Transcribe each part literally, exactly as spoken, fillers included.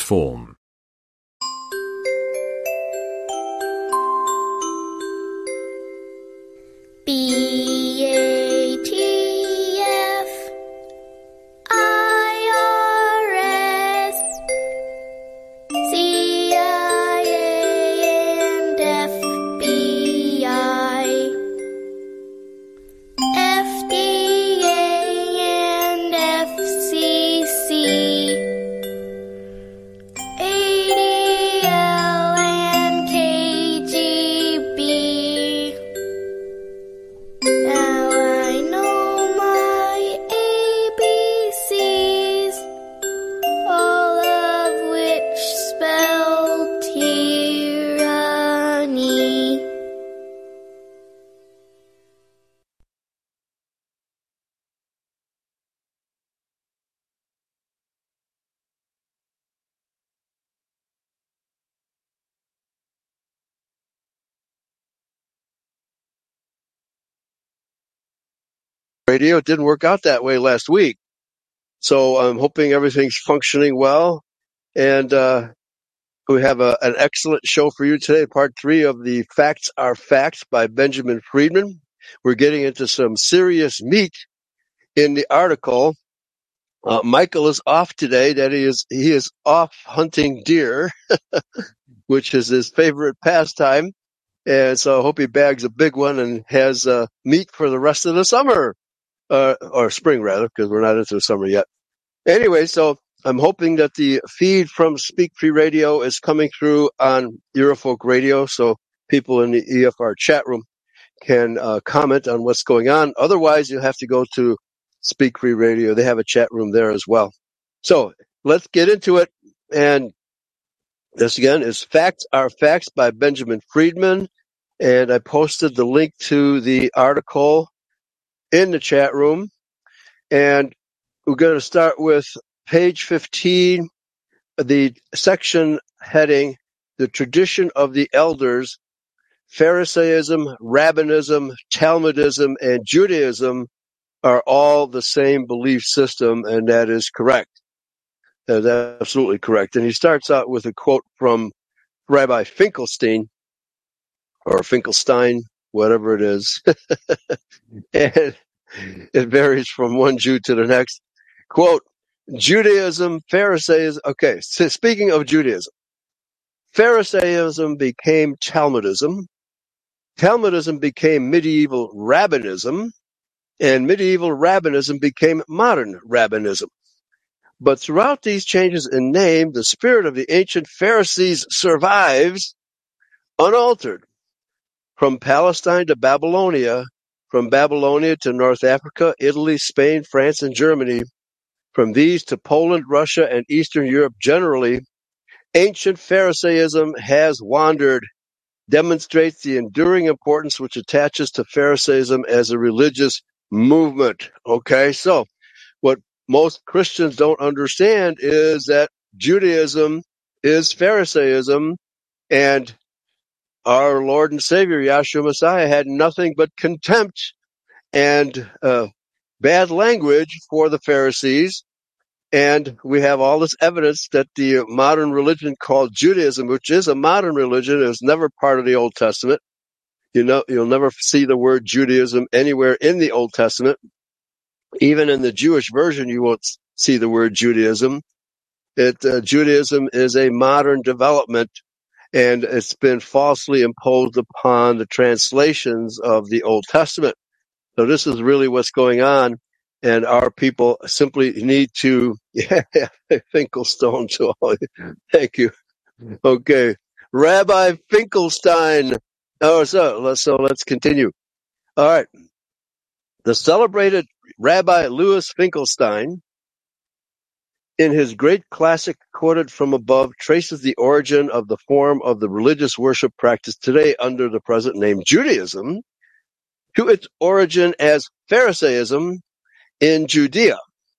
form. B A T F I R S C I A and F B I F D A and F C C A D L and K G B. Now I know my A B Cs, all of which spell tyranny. Radio. It didn't work out that way last week. So I'm hoping everything's functioning well. And uh, we have a, an excellent show for you today, part three of the Facts Are Facts by Benjamin Friedman. We're getting into some serious meat in the article. Uh, Michael is off today. That he is, he is off hunting deer, which is his favorite pastime. And so I hope he bags a big one and has uh, meat for the rest of the summer. Uh, or spring, rather, because we're not into the summer yet. Anyway, so I'm hoping that the feed from Speak Free Radio is coming through on Eurofolk Radio, so people in the E F R chat room can uh, comment on what's going on. Otherwise, you'll have to go to Speak Free Radio. They have a chat room there as well. So let's get into it. And this, again, is Facts Are Facts by Benjamin Friedman. And I posted the link to the article in the chat room, and we're going to start with page fifteen, the section heading, The Tradition of the Elders. Pharisaism, Rabbinism, Talmudism, and Judaism are all the same belief system, and that is correct. That's absolutely correct. And he starts out with a quote from Rabbi Finkelstein, or Finkelstein, whatever it is. And it varies from one Jew to the next. Quote, Judaism, Pharisaism. Okay, so speaking of Judaism, Pharisaism became Talmudism. Talmudism became medieval rabbinism. And medieval rabbinism became modern rabbinism. But throughout these changes in name, the spirit of the ancient Pharisees survives unaltered. From Palestine to Babylonia, from Babylonia to North Africa, Italy, Spain, France, and Germany, from these to Poland, Russia, and Eastern Europe generally, ancient Pharisaism has wandered, demonstrates the enduring importance which attaches to Pharisaism as a religious movement. Okay, so what most Christians don't understand is that Judaism is Pharisaism, and our Lord and Savior, Yahshua Messiah, had nothing but contempt and uh, bad language for the Pharisees. And we have all this evidence that the modern religion called Judaism, which is a modern religion, is never part of the Old Testament. You know, you'll never see the word Judaism anywhere in the Old Testament. Even in the Jewish version, you won't see the word Judaism. It, uh, Judaism is a modern development, and it's been falsely imposed upon the translations of the Old Testament. So this is really what's going on, and our people simply need to, yeah, Finkelstone to all, thank you. Okay, Rabbi Finkelstein. Oh, so, so let's continue. All right. The celebrated Rabbi Louis Finkelstein, in his great classic quoted from above, traces the origin of the form of the religious worship practiced today under the present name Judaism to its origin as Pharisaism in Judea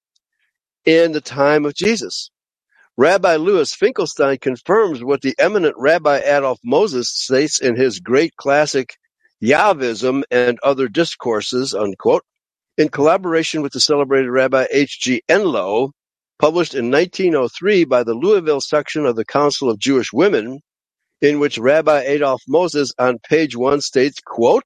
in the time of Jesus. Rabbi Louis Finkelstein confirms what the eminent Rabbi Adolf Moses states in his great classic Yahvism and Other Discourses, unquote, in collaboration with the celebrated Rabbi H G Enlow, published in nineteen oh three by the Louisville section of the Council of Jewish Women, in which Rabbi Adolf Moses on page one states, quote,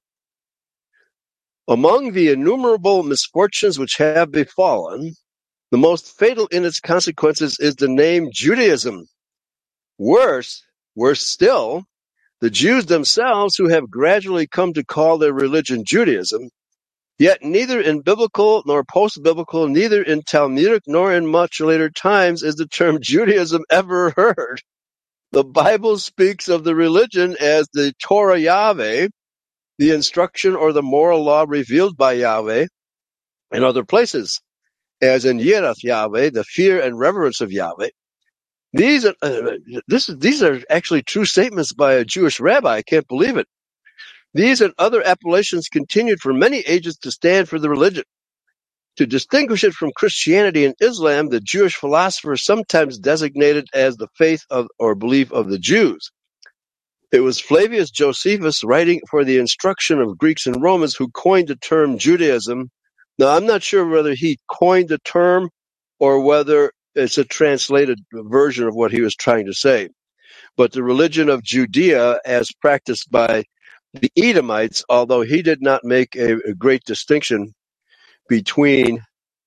"Among the innumerable misfortunes which have befallen, the most fatal in its consequences is the name Judaism. Worse, worse still, the Jews themselves, who have gradually come to call their religion Judaism, yet neither in biblical nor post-biblical, neither in Talmudic nor in much later times is the term Judaism ever heard. The Bible speaks of the religion as the Torah Yahweh, the instruction or the moral law revealed by Yahweh, in other places, as in Yirach Yahweh, the fear and reverence of Yahweh. These are, uh, this, these are actually true statements by a Jewish rabbi. I can't believe it. These and other appellations continued for many ages to stand for the religion. To distinguish it from Christianity and Islam, the Jewish philosophers sometimes designated as the faith of or belief of the Jews. It was Flavius Josephus, writing for the instruction of Greeks and Romans, who coined the term Judaism. Now, I'm not sure whether he coined the term or whether it's a translated version of what he was trying to say. But the religion of Judea, as practiced by the Edomites, although he did not make a, a great distinction between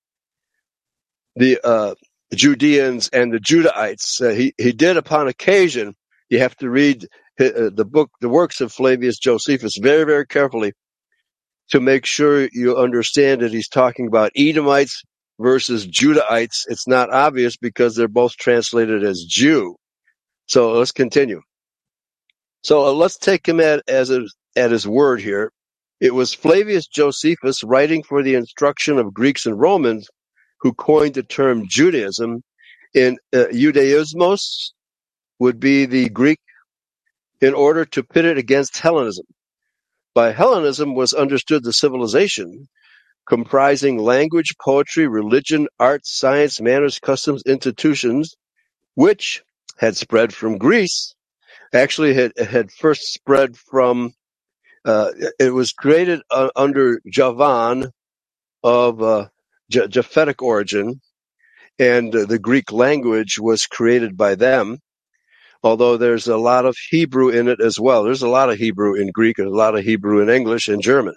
the uh, Judeans and the Judahites. Uh, he, he did upon occasion. You have to read uh, the book, the works of Flavius Josephus very, very carefully to make sure you understand that he's talking about Edomites versus Judahites. It's not obvious because they're both translated as Jew. So let's continue. So uh, let's take him at, as a, at his word here. It was Flavius Josephus, writing for the instruction of Greeks and Romans, who coined the term Judaism. In uh, Judaismos would be the Greek, in order to pit it against Hellenism. By Hellenism was understood the civilization comprising language, poetry, religion, arts, science, manners, customs, institutions, which had spread from Greece. Actually, had had first spread from. Uh, it was created uh, under Javan of uh, J- Japhetic origin, and uh, the Greek language was created by them. Although there's a lot of Hebrew in it as well. There's a lot of Hebrew in Greek and a lot of Hebrew in English and German.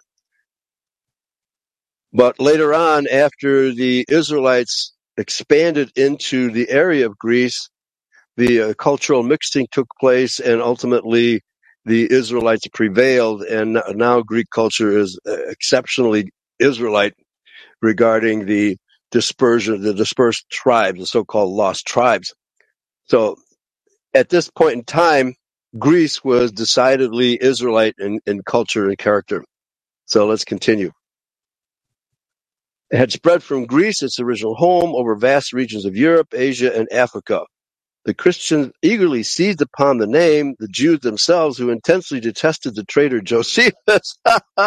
But later on, after the Israelites expanded into the area of Greece, the uh, cultural mixing took place, and ultimately the Israelites prevailed, and now Greek culture is exceptionally Israelite regarding the dispersion, the dispersed tribes, the so-called lost tribes. So at this point in time, Greece was decidedly Israelite in, in culture and character. So let's continue. It had spread from Greece, its original home, over vast regions of Europe, Asia, and Africa. The Christians eagerly seized upon the name. The Jews themselves, who intensely detested the traitor Josephus,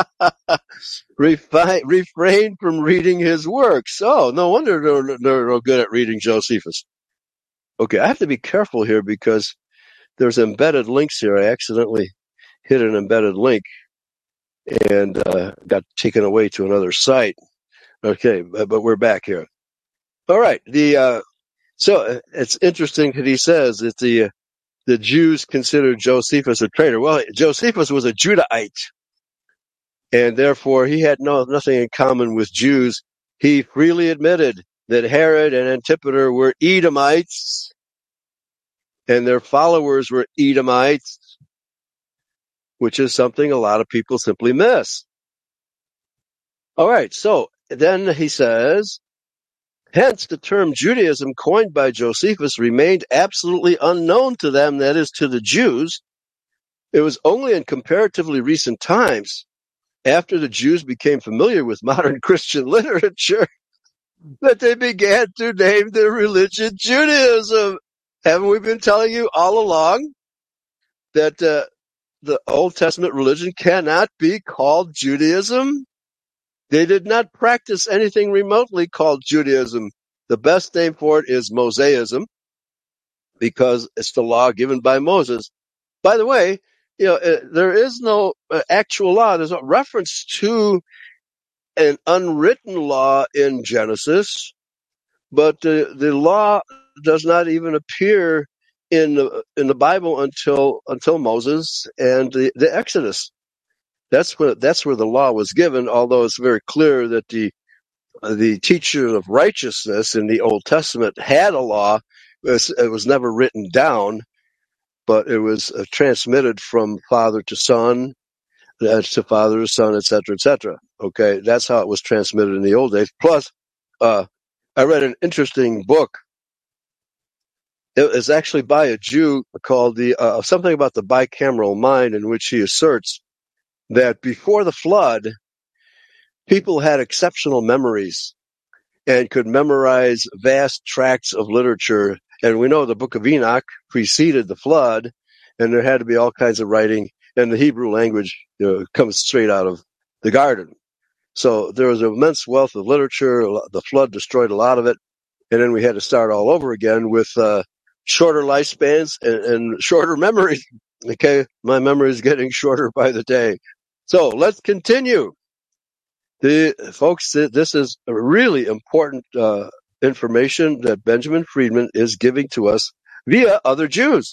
refi- refrained from reading his works. Oh, no wonder they're, they're no good at reading Josephus. Okay, I have to be careful here because there's embedded links here. I accidentally hit an embedded link and uh, got taken away to another site. Okay, but, but we're back here. All right. The uh, so it's interesting that he says that the uh, the Jews considered Josephus a traitor. Well, Josephus was a Judahite, and therefore he had no nothing in common with Jews. He freely admitted that Herod and Antipater were Edomites, and their followers were Edomites, which is something a lot of people simply miss. All right, so then he says, hence the term Judaism coined by Josephus remained absolutely unknown to them, that is, to the Jews. It was only in comparatively recent times, after the Jews became familiar with modern Christian literature, that they began to name their religion Judaism. Haven't we been telling you all along that uh, the Old Testament religion cannot be called Judaism? They did not practice anything remotely called Judaism. The best name for it is Mosaism, because it's the law given by Moses. By the way, you know, uh, there is no uh, actual law. There's a reference to an unwritten law in Genesis, but the the law does not even appear in the in the Bible until until Moses and the, the Exodus. That's where that's where the law was given. Although it's very clear that the the teacher of righteousness in the Old Testament had a law. It was, it was never written down, but it was uh, transmitted from father to son, uh, to father to son, et cetera, et cetera. Okay, that's how it was transmitted in the old days. Plus, uh, I read an interesting book. It was actually by a Jew called the uh, something about the bicameral mind, in which he asserts that before the flood, people had exceptional memories and could memorize vast tracts of literature. And we know the Book of Enoch preceded the flood, and there had to be all kinds of writing, and the Hebrew language, you know, comes straight out of the garden. So there was an immense wealth of literature. The flood destroyed a lot of it, and then we had to start all over again with uh, shorter lifespans and, and shorter memory. Okay, my memory is getting shorter by the day. So let's continue. The folks, this is a really important uh, information that Benjamin Friedman is giving to us via other Jews.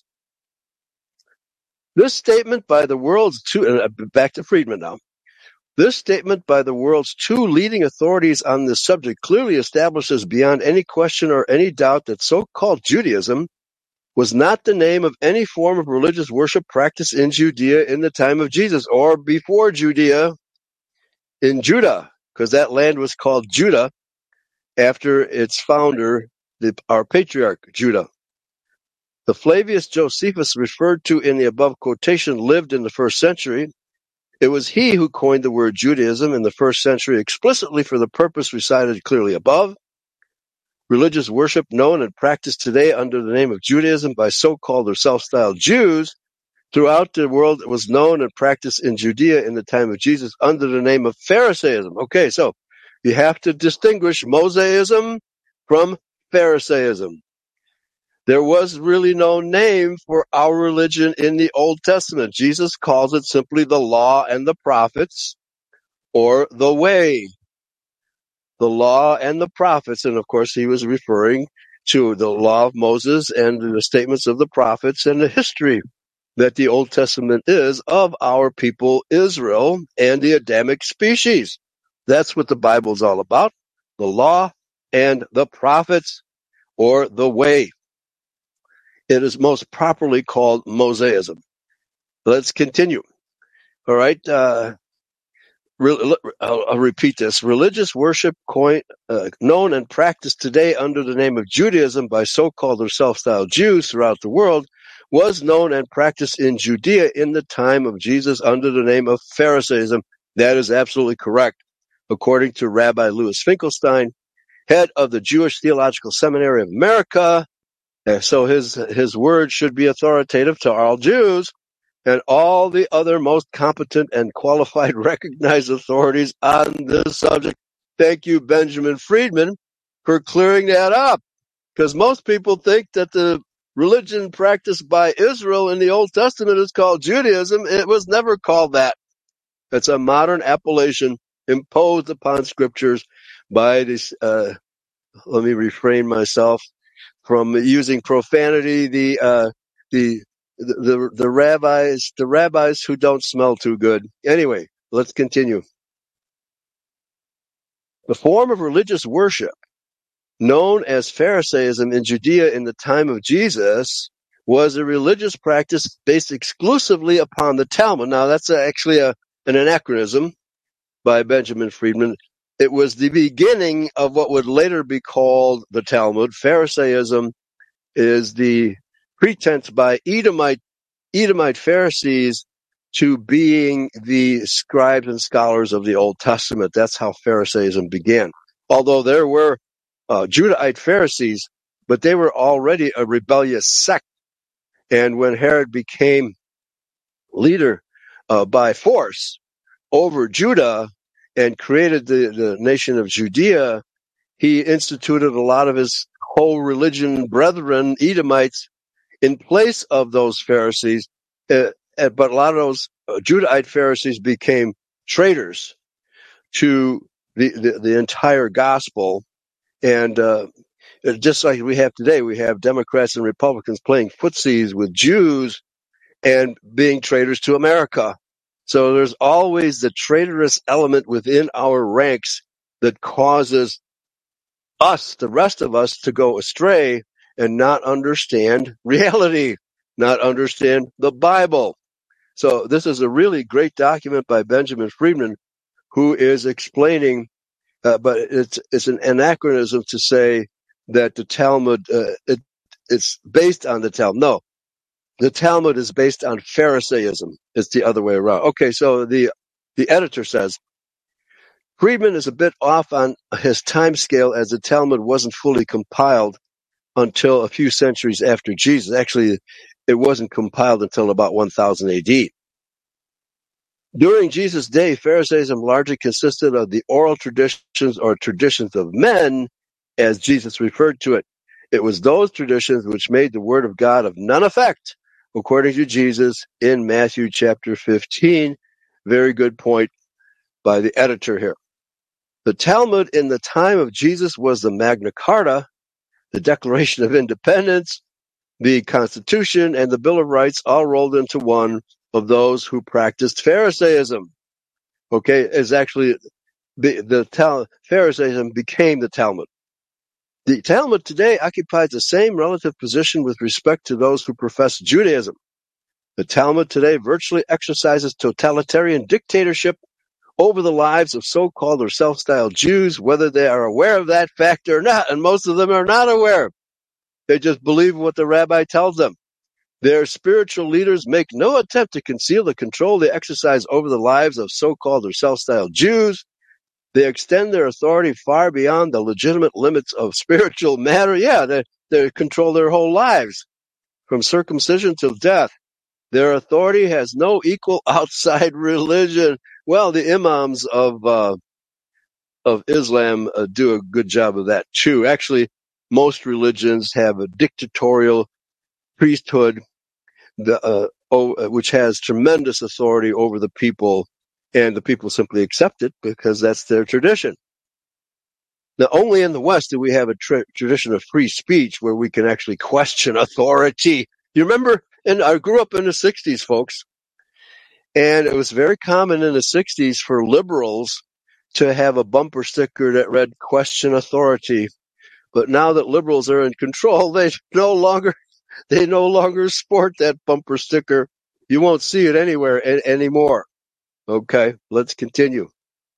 This statement by the world's two, uh, back to Friedman now. This statement by the world's two leading authorities on this subject clearly establishes beyond any question or any doubt that so-called Judaism was not the name of any form of religious worship practiced in Judea in the time of Jesus or before Judea in Judah, because that land was called Judah after its founder, the, our patriarch Judah. The Flavius Josephus referred to in the above quotation lived in the first century. It was he who coined the word Judaism in the first century explicitly for the purpose recited clearly above. Religious worship known and practiced today under the name of Judaism by so-called or self-styled Jews throughout the world was known and practiced in Judea in the time of Jesus under the name of Pharisaism. Okay, so you have to distinguish Mosaism from Pharisaism. There was really no name for our religion in the Old Testament. Jesus calls it simply the law and the prophets, or the way. The law and the prophets, and of course he was referring to the law of Moses and the statements of the prophets and the history that the Old Testament is of our people Israel and the Adamic species. That's what the Bible is all about, the law and the prophets, or the way. It is most properly called Mosaism. Let's continue. All right. Uh, re- I'll, I'll repeat this. Religious worship coin, uh, known and practiced today under the name of Judaism by so-called or self-styled Jews throughout the world was known and practiced in Judea in the time of Jesus under the name of Pharisaism. That is absolutely correct, according to Rabbi Louis Finkelstein, head of the Jewish Theological Seminary of America. And so his his word should be authoritative to all Jews and all the other most competent and qualified recognized authorities on this subject. Thank you, Benjamin Friedman, for clearing that up, because most people think that the religion practiced by Israel in the Old Testament is called Judaism. It was never called that. It's a modern appellation imposed upon scriptures by this, uh, let me refrain myself from using profanity, the, uh, the, the, the rabbis, the rabbis who don't smell too good. Anyway, let's continue. The form of religious worship known as Pharisaism in Judea in the time of Jesus was a religious practice based exclusively upon the Talmud. Now, that's actually a, an anachronism by Benjamin Friedman. It was the beginning of what would later be called the Talmud. Pharisaism is the pretense by Edomite, Edomite Pharisees to being the scribes and scholars of the Old Testament. That's how Pharisaism began. Although there were uh, Judahite Pharisees, but they were already a rebellious sect. And when Herod became leader uh, by force over Judah and created the, the nation of Judea, he instituted a lot of his co-religion brethren, Edomites, in place of those Pharisees. Uh, but a lot of those uh, Judahite Pharisees became traitors to the, the, the entire gospel. And uh, just like we have today, we have Democrats and Republicans playing footsies with Jews and being traitors to America. So there's always the traitorous element within our ranks that causes us, the rest of us, to go astray and not understand reality, not understand the Bible. So this is a really great document by Benjamin Friedman, who is explaining, uh, but it's it's an anachronism to say that the Talmud, uh, it, it's based on the Talmud. No, the Talmud is based on Pharisaism. It's the other way around. Okay, so the the editor says, Friedman is a bit off on his time scale, as the Talmud wasn't fully compiled until a few centuries after Jesus. Actually, it wasn't compiled until about one thousand A D. During Jesus' day, Pharisaism largely consisted of the oral traditions or traditions of men, as Jesus referred to it. It was those traditions which made the word of God of none effect, according to Jesus in Matthew chapter fifteen. Very good point by the editor here. The Talmud in the time of Jesus was the Magna Carta, the Declaration of Independence, the Constitution, and the Bill of Rights, all rolled into one of those who practiced Pharisaism. Okay, is actually the, the Tal- Pharisaism became the Talmud. The Talmud today occupies the same relative position with respect to those who profess Judaism. The Talmud today virtually exercises totalitarian dictatorship over the lives of so-called or self-styled Jews, whether they are aware of that fact or not, and most of them are not aware. They just believe what the rabbi tells them. Their spiritual leaders make no attempt to conceal the control they exercise over the lives of so-called or self-styled Jews. They extend their authority far beyond the legitimate limits of spiritual matter. Yeah, they, they control their whole lives, from circumcision till death. Their authority has no equal outside religion. Well, the imams of uh, of Islam uh, do a good job of that too. Actually, most religions have a dictatorial priesthood, the, uh, oh, which has tremendous authority over the people, and the people simply accept it because that's their tradition. Now, only in the West do we have a tra- tradition of free speech where we can actually question authority. You remember, and I grew up in the sixties, folks, and it was very common in the sixties for liberals to have a bumper sticker that read "Question Authority." But now that liberals are in control, they no longer they no longer sport that bumper sticker. You won't see it anywhere a- anymore. Okay, let's continue.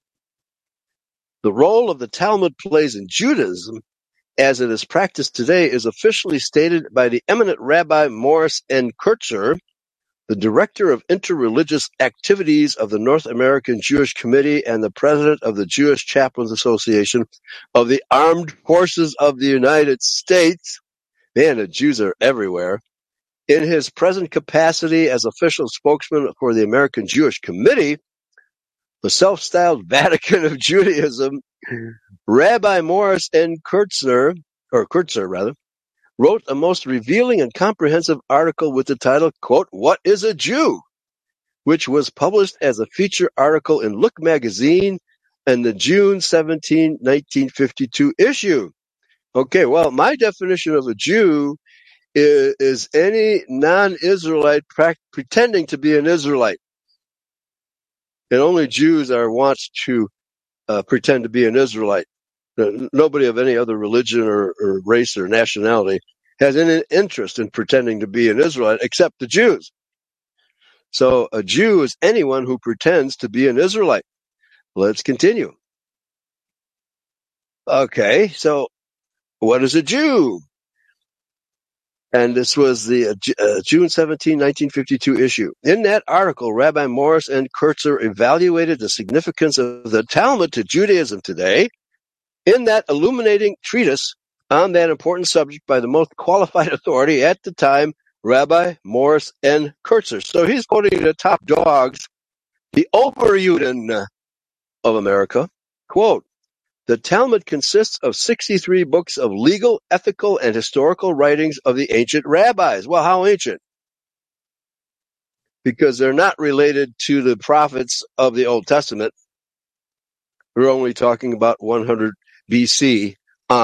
The role of the Talmud plays in Judaism, as it is practiced today, is officially stated by the eminent Rabbi Morris N. Kurtzer, the Director of Interreligious Activities of the North American Jewish Committee and the President of the Jewish Chaplains Association of the Armed Forces of the United States. Man, the Jews are everywhere. In his present capacity as official spokesman for the American Jewish Committee, the self-styled Vatican of Judaism, Rabbi Morris N. Kurtzer, or Kurtzer rather, wrote a most revealing and comprehensive article with the title, quote, "What is a Jew?" which was published as a feature article in Look magazine in the June seventeenth, nineteen fifty-two issue. Okay, well, my definition of a Jew is, is any non-Israelite pra- pretending to be an Israelite. And only Jews are wont to uh, pretend to be an Israelite. Nobody of any other religion or, or race or nationality has any interest in pretending to be an Israelite except the Jews. So a Jew is anyone who pretends to be an Israelite. Let's continue. Okay, so what is a Jew? And this was the uh, June seventeenth, nineteen fifty-two issue. In that article, Rabbi Morris N. Kurtzer evaluated the significance of the Talmud to Judaism today. In that illuminating treatise on that important subject by the most qualified authority at the time, Rabbi Morris N. Kurtzer. So he's quoting the top dogs, the Oberjuden of America. Quote, "The Talmud consists of sixty-three books of legal, ethical, and historical writings of the ancient rabbis." Well, how ancient? Because they're not related to the prophets of the Old Testament. We're only talking about one hundred B C on.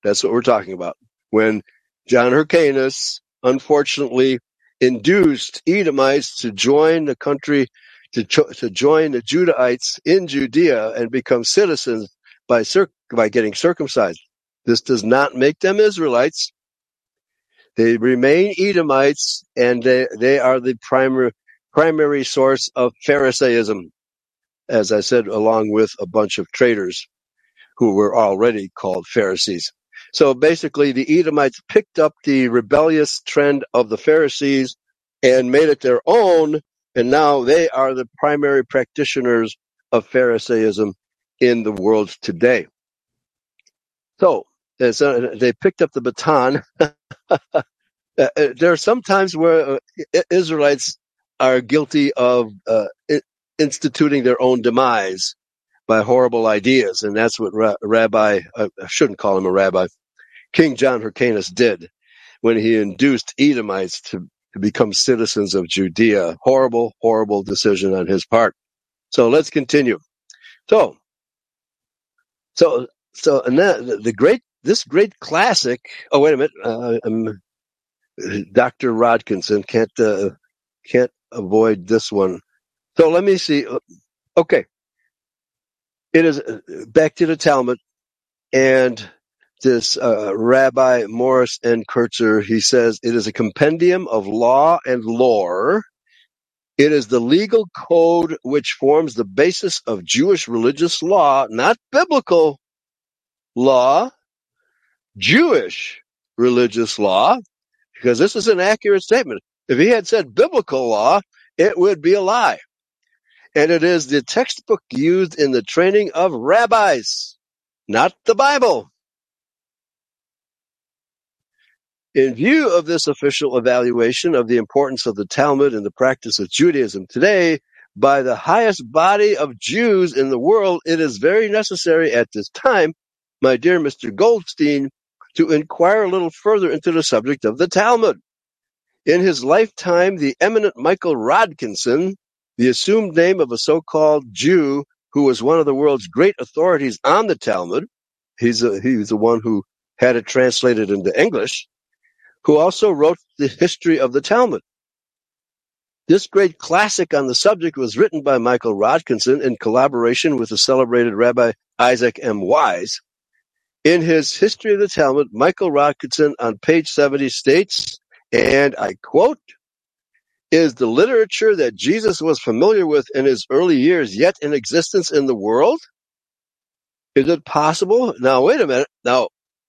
That's what we're talking about. When John Hyrcanus, unfortunately, induced Edomites to join the country, to, cho- to join the Judahites in Judea and become citizens by, circ- by getting circumcised. This does not make them Israelites. They remain Edomites, and they, they are the primary, primary source of Pharisaism, as I said, along with a bunch of traitors who were already called Pharisees. So basically, the Edomites picked up the rebellious trend of the Pharisees and made it their own, and now they are the primary practitioners of Pharisaism in the world today. So, as, uh, they picked up the baton. Uh, there are some times where uh, Israelites are guilty of uh, I- instituting their own demise by horrible ideas, and that's what Ra- Rabbi, uh, I shouldn't call him a rabbi, King John Hyrcanus did when he induced Edomites to, to become citizens of Judea. Horrible, horrible decision on his part. So let's continue. So, so, so, and that, the great, this great classic, oh, wait a minute, uh, I'm, Doctor Rodkinson, can't, uh, can't avoid this one. So let me see. Okay. It is uh, back to the Talmud, and this uh, Rabbi Morris N. Kurtzer, he says, it is a compendium of law and lore. It is the legal code which forms the basis of Jewish religious law, not biblical law, Jewish religious law, because this is an accurate statement. If he had said biblical law, it would be a lie. And it is the textbook used in the training of rabbis, not the Bible. In view of this official evaluation of the importance of the Talmud and the practice of Judaism today, by the highest body of Jews in the world, it is very necessary at this time, my dear Mister Goldstein, to inquire a little further into the subject of the Talmud. In his lifetime, the eminent Michael Rodkinson, the assumed name of a so-called Jew who was one of the world's great authorities on the Talmud, he's, a, he's the one who had it translated into English, who also wrote the history of the Talmud. This great classic on the subject was written by Michael Rodkinson in collaboration with the celebrated Rabbi Isaac M. Wise. In his History of the Talmud, Michael Rodkinson on page seventy states, and I quote, "Is the literature that Jesus was familiar with in his early years yet in existence in the world? Is it possible?" Now, wait a minute. Now,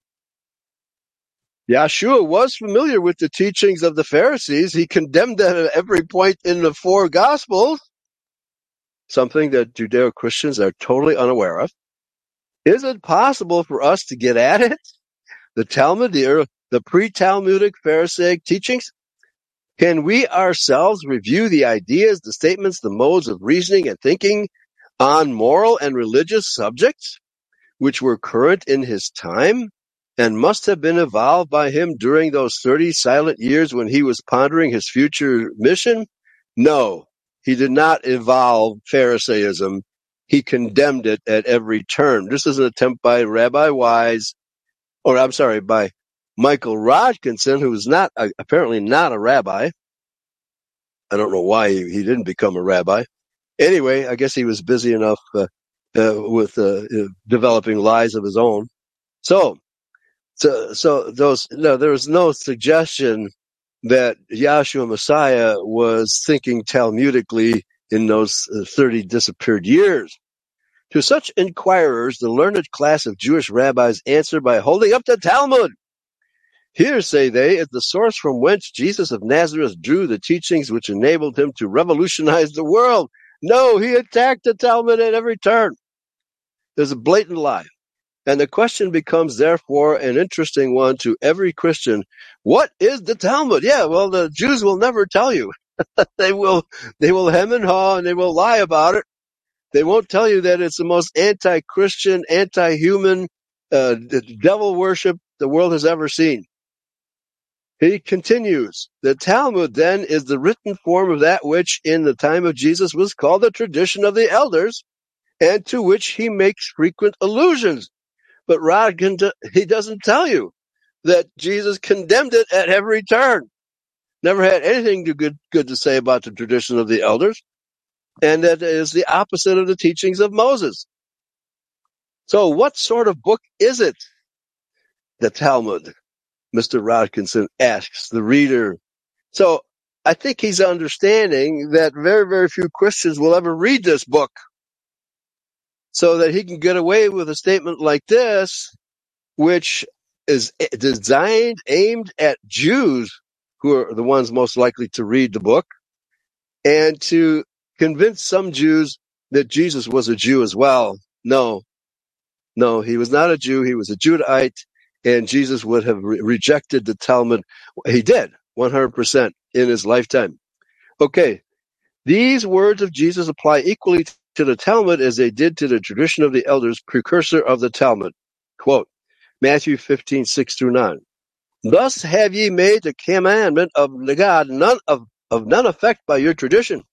Yeshua was familiar with the teachings of the Pharisees. He condemned them at every point in the four Gospels, something that Judeo-Christians are totally unaware of. Is it possible for us to get at it? The Talmud, the, the pre-Talmudic Pharisaic teachings? Can we ourselves review the ideas, the statements, the modes of reasoning and thinking on moral and religious subjects, which were current in his time and must have been evolved by him during those thirty silent years when he was pondering his future mission? No, he did not evolve Pharisaism. He condemned it at every turn. This is an attempt by Rabbi Wise, or I'm sorry, by Michael Rodkinson, who is not uh, apparently not a rabbi. I don't know why he, he didn't become a rabbi. Anyway, I guess he was busy enough uh, uh, with uh, uh, developing lies of his own. So, so, so those no, there was no suggestion that Yahshua Messiah was thinking Talmudically in those uh, thirty disappeared years. To such inquirers, the learned class of Jewish rabbis answer by holding up the Talmud. Here, say they, is the source from whence Jesus of Nazareth drew the teachings which enabled him to revolutionize the world. No, he attacked the Talmud at every turn. There's a blatant lie. And the question becomes, therefore, an interesting one to every Christian. What is the Talmud? Yeah, well, the Jews will never tell you. they will, they will hem and haw and they will lie about it. They won't tell you that it's the most anti-Christian, anti-human, uh, devil worship the world has ever seen. He continues, the Talmud then is the written form of that which in the time of Jesus was called the tradition of the elders, and to which he makes frequent allusions. But Rodkin, he doesn't tell you that Jesus condemned it at every turn. Never had anything to good, good to say about the tradition of the elders. And that is the opposite of the teachings of Moses. So what sort of book is it? The Talmud, Mister Rodkinson asks the reader. So I think he's understanding that very, very few Christians will ever read this book, so that he can get away with a statement like this, which is designed, aimed at Jews, who are the ones most likely to read the book, and to convince some Jews that Jesus was a Jew as well. No, no, he was not a Jew. He was a Judahite, and Jesus would have re- rejected the Talmud. He did, one hundred percent in his lifetime. Okay, these words of Jesus apply equally to the Talmud as they did to the tradition of the elders, precursor of the Talmud. Quote, Matthew fifteen, six through nine. Thus have ye made the commandment of the God none of, of none effect by your tradition.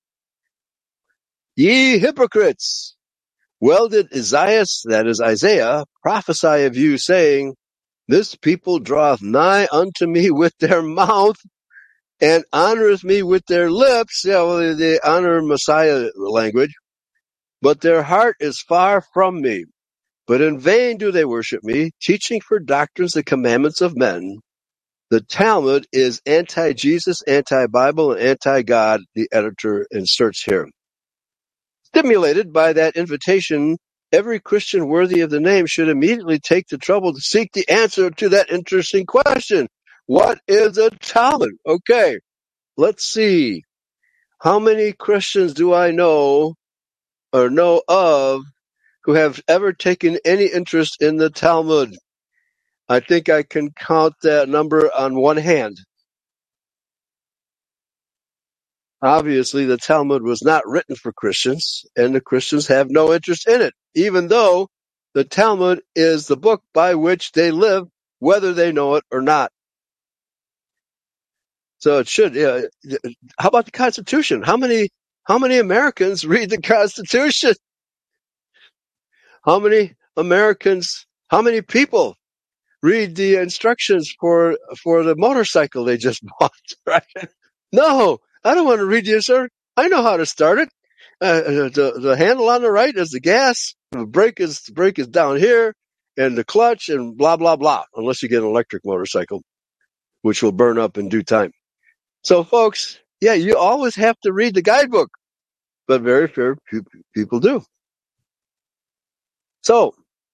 Ye hypocrites! Well did Esaias, that is Isaiah, prophesy of you, saying, This people draweth nigh unto me with their mouth, and honoreth me with their lips. Yeah, well, they honor Messiah language. But their heart is far from me. But in vain do they worship me, teaching for doctrines the commandments of men. The Talmud is anti-Jesus, anti-Bible, and anti-God, the editor inserts here. Stimulated by that invitation, every Christian worthy of the name should immediately take the trouble to seek the answer to that interesting question. What is a Talmud? Okay, let's see. How many Christians do I know or know of who have ever taken any interest in the Talmud? I think I can count that number on one hand. Obviously, the Talmud was not written for Christians, and the Christians have no interest in it, even though the Talmud is the book by which they live, whether they know it or not. So it should. Uh, how about the Constitution? How many how many Americans read the Constitution? How many Americans? How many people read the instructions for for the motorcycle they just bought? Right? No, I don't want to read the instructions. I know how to start it. Uh, the the handle on the right is the gas. The brake is the brake is down here, and the clutch, and blah blah blah. Unless you get an electric motorcycle, which will burn up in due time. So, folks, yeah, you always have to read the guidebook, but very few people do. So,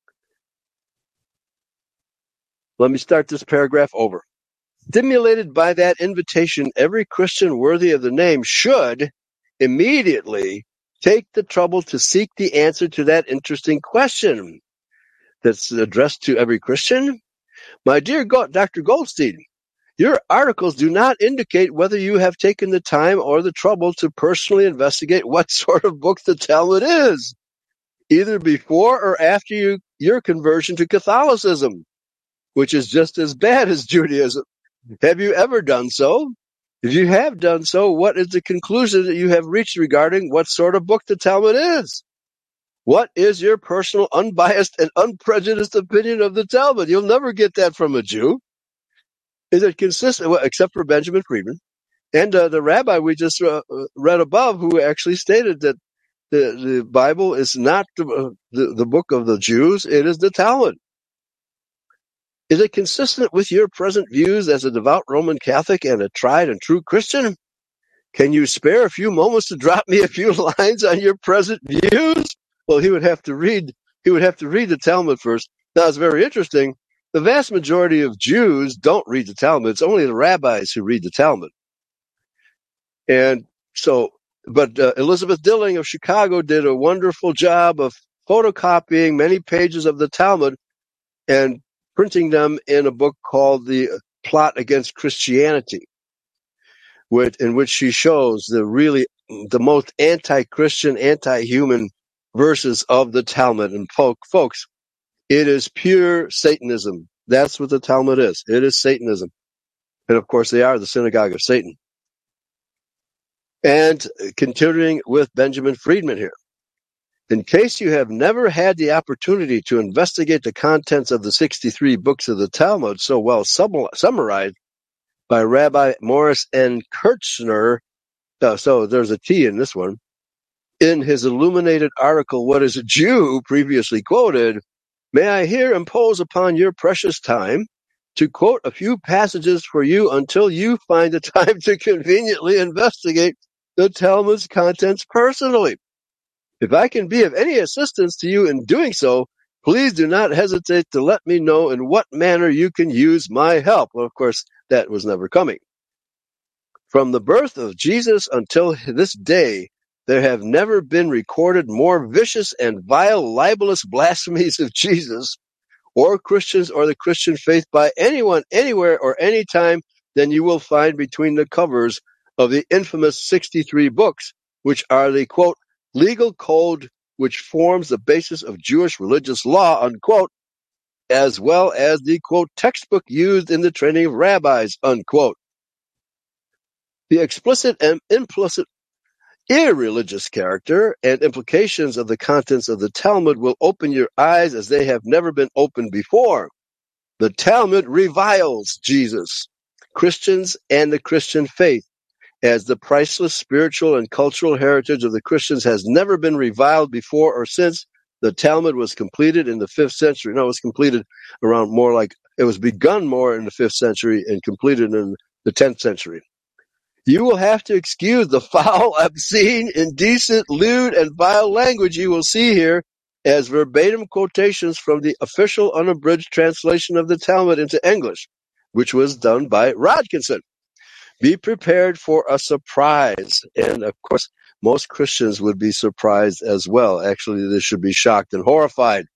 let me start this paragraph over. Stimulated by that invitation, every Christian worthy of the name should immediately take the trouble to seek the answer to that interesting question that's addressed to every Christian. My dear Go- Doctor Goldstein, your articles do not indicate whether you have taken the time or the trouble to personally investigate what sort of book the Talmud is, either before or after you, your conversion to Catholicism, which is just as bad as Judaism. Have you ever done so? If you have done so, what is the conclusion that you have reached regarding what sort of book the Talmud is? What is your personal, unbiased, and unprejudiced opinion of the Talmud? You'll never get that from a Jew. Is it consistent, well, except for Benjamin Friedman and uh, the rabbi we just uh, read above, who actually stated that the, the Bible is not the, uh, the, the book of the Jews, it is the Talmud. Is it consistent with your present views as a devout Roman Catholic and a tried and true Christian? Can you spare a few moments to drop me a few lines on your present views? Well, he would have to read. He would have to read the Talmud first. Now, it's very interesting. The vast majority of Jews don't read the Talmud. It's only the rabbis who read the Talmud. And so, but uh, Elizabeth Dilling of Chicago did a wonderful job of photocopying many pages of the Talmud and printing them in a book called The Plot Against Christianity, which, in which she shows the really the most anti-Christian, anti-human verses of the Talmud. And folk, folks, it is pure Satanism. That's what the Talmud is. It is Satanism. And of course, they are the synagogue of Satan. And continuing with Benjamin Friedman here. In case you have never had the opportunity to investigate the contents of the sixty-three books of the Talmud so well sum- summarized by Rabbi Morris N. Kirchner, uh, so there's a T in this one, in his illuminated article, What is a Jew, previously quoted, may I here impose upon your precious time to quote a few passages for you until you find the time to conveniently investigate the Talmud's contents personally. If I can be of any assistance to you in doing so, please do not hesitate to let me know in what manner you can use my help. Well, of course, that was never coming. From the birth of Jesus until this day, there have never been recorded more vicious and vile libelous blasphemies of Jesus or Christians or the Christian faith by anyone, anywhere, or any time than you will find between the covers of the infamous sixty-three books, which are the, quote, legal code which forms the basis of Jewish religious law, unquote, as well as the, quote, textbook used in the training of rabbis, unquote. The explicit and implicit irreligious character and implications of the contents of the Talmud will open your eyes as they have never been opened before. The Talmud reviles Jesus, Christians, and the Christian faith, as the priceless spiritual and cultural heritage of the Christians has never been reviled before or since. The Talmud was completed in the fifth century. No, it was completed around more like, it was begun more in the fifth century and completed in the tenth century. You will have to excuse the foul, obscene, indecent, lewd, and vile language you will see here as verbatim quotations from the official unabridged translation of the Talmud into English, which was done by Rodkinson. Be prepared for a surprise. And, of course, most Christians would be surprised as well. Actually, they should be shocked and horrified.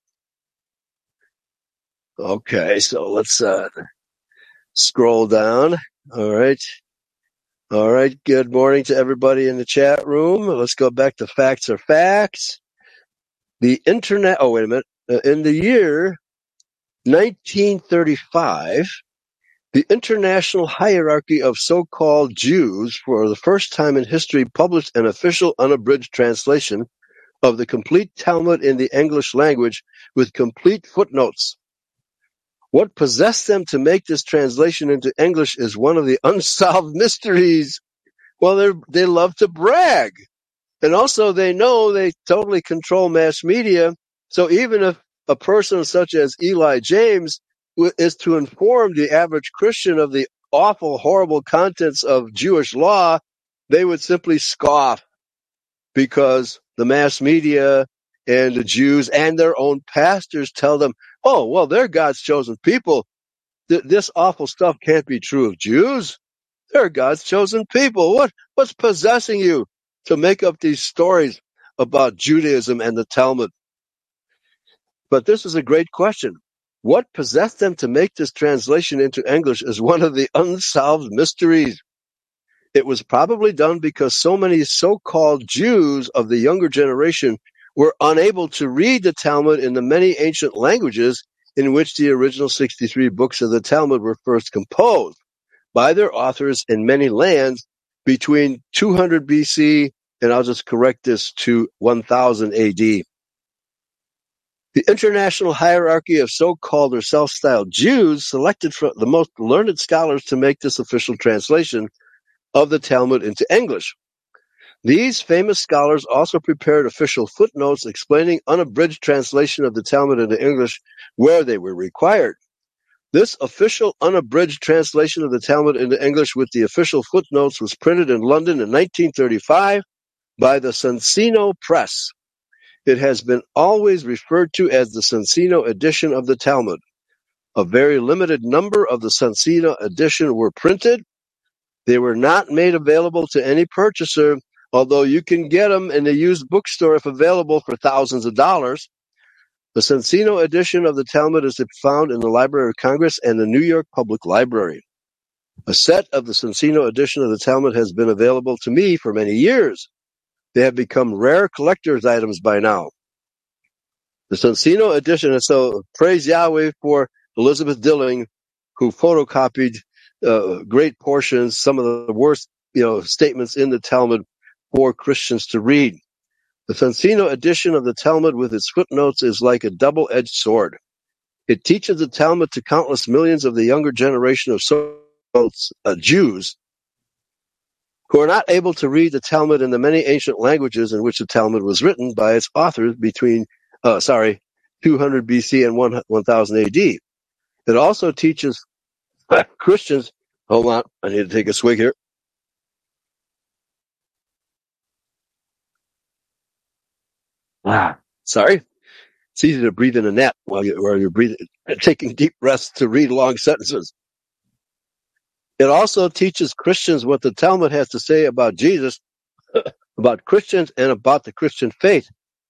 Okay, so let's uh, scroll down. All right. All right, good morning to everybody in the chat room. Let's go back to facts are facts. The internet, oh, wait a minute. Uh, in the year nineteen thirty-five, the International Hierarchy of So-Called Jews, for the first time in history, published an official unabridged translation of the complete Talmud in the English language with complete footnotes. What possessed them to make this translation into English is one of the unsolved mysteries. Well, they they love to brag. And also they know they totally control mass media. So even if a person such as Eli James is to inform the average Christian of the awful, horrible contents of Jewish law, they would simply scoff because the mass media and the Jews and their own pastors tell them, oh, well, they're God's chosen people. Th- this awful stuff can't be true of Jews. They're God's chosen people. What what's possessing you to make up these stories about Judaism and the Talmud? But this is a great question. What possessed them to make this translation into English is one of the unsolved mysteries. It was probably done because so many so-called Jews of the younger generation were unable to read the Talmud in the many ancient languages in which the original sixty-three books of the Talmud were first composed by their authors in many lands between two hundred B C, and I'll just correct this to one thousand A D. The International Hierarchy of so-called or self-styled Jews selected from the most learned scholars to make this official translation of the Talmud into English. These famous scholars also prepared official footnotes explaining unabridged translation of the Talmud into English where they were required. This official unabridged translation of the Talmud into English with the official footnotes was printed in London in nineteen thirty-five by the Soncino Press. It has been always referred to as the Soncino edition of the Talmud. A very limited number of the Soncino edition were printed. They were not made available to any purchaser, although you can get them in a used bookstore if available for thousands of dollars. The Soncino edition of the Talmud is found in the Library of Congress and the New York Public Library. A set of the Soncino edition of the Talmud has been available to me for many years. They have become rare collector's items by now. The Soncino edition, and so praise Yahweh for Elizabeth Dilling, who photocopied uh, great portions, some of the worst, you know, statements in the Talmud for Christians to read. The Soncino edition of the Talmud with its footnotes is like a double-edged sword. It teaches the Talmud to countless millions of the younger generation of so- uh, Jews who are not able to read the Talmud in the many ancient languages in which the Talmud was written by its authors between, uh, sorry, two hundred B C and one thousand A D. It also teaches Christians, hold on, I need to take a swig here. Ah, sorry. It's easy to breathe in a net while, you, while you're breathing, taking deep breaths to read long sentences. It also teaches Christians what the Talmud has to say about Jesus, about Christians, and about the Christian faith.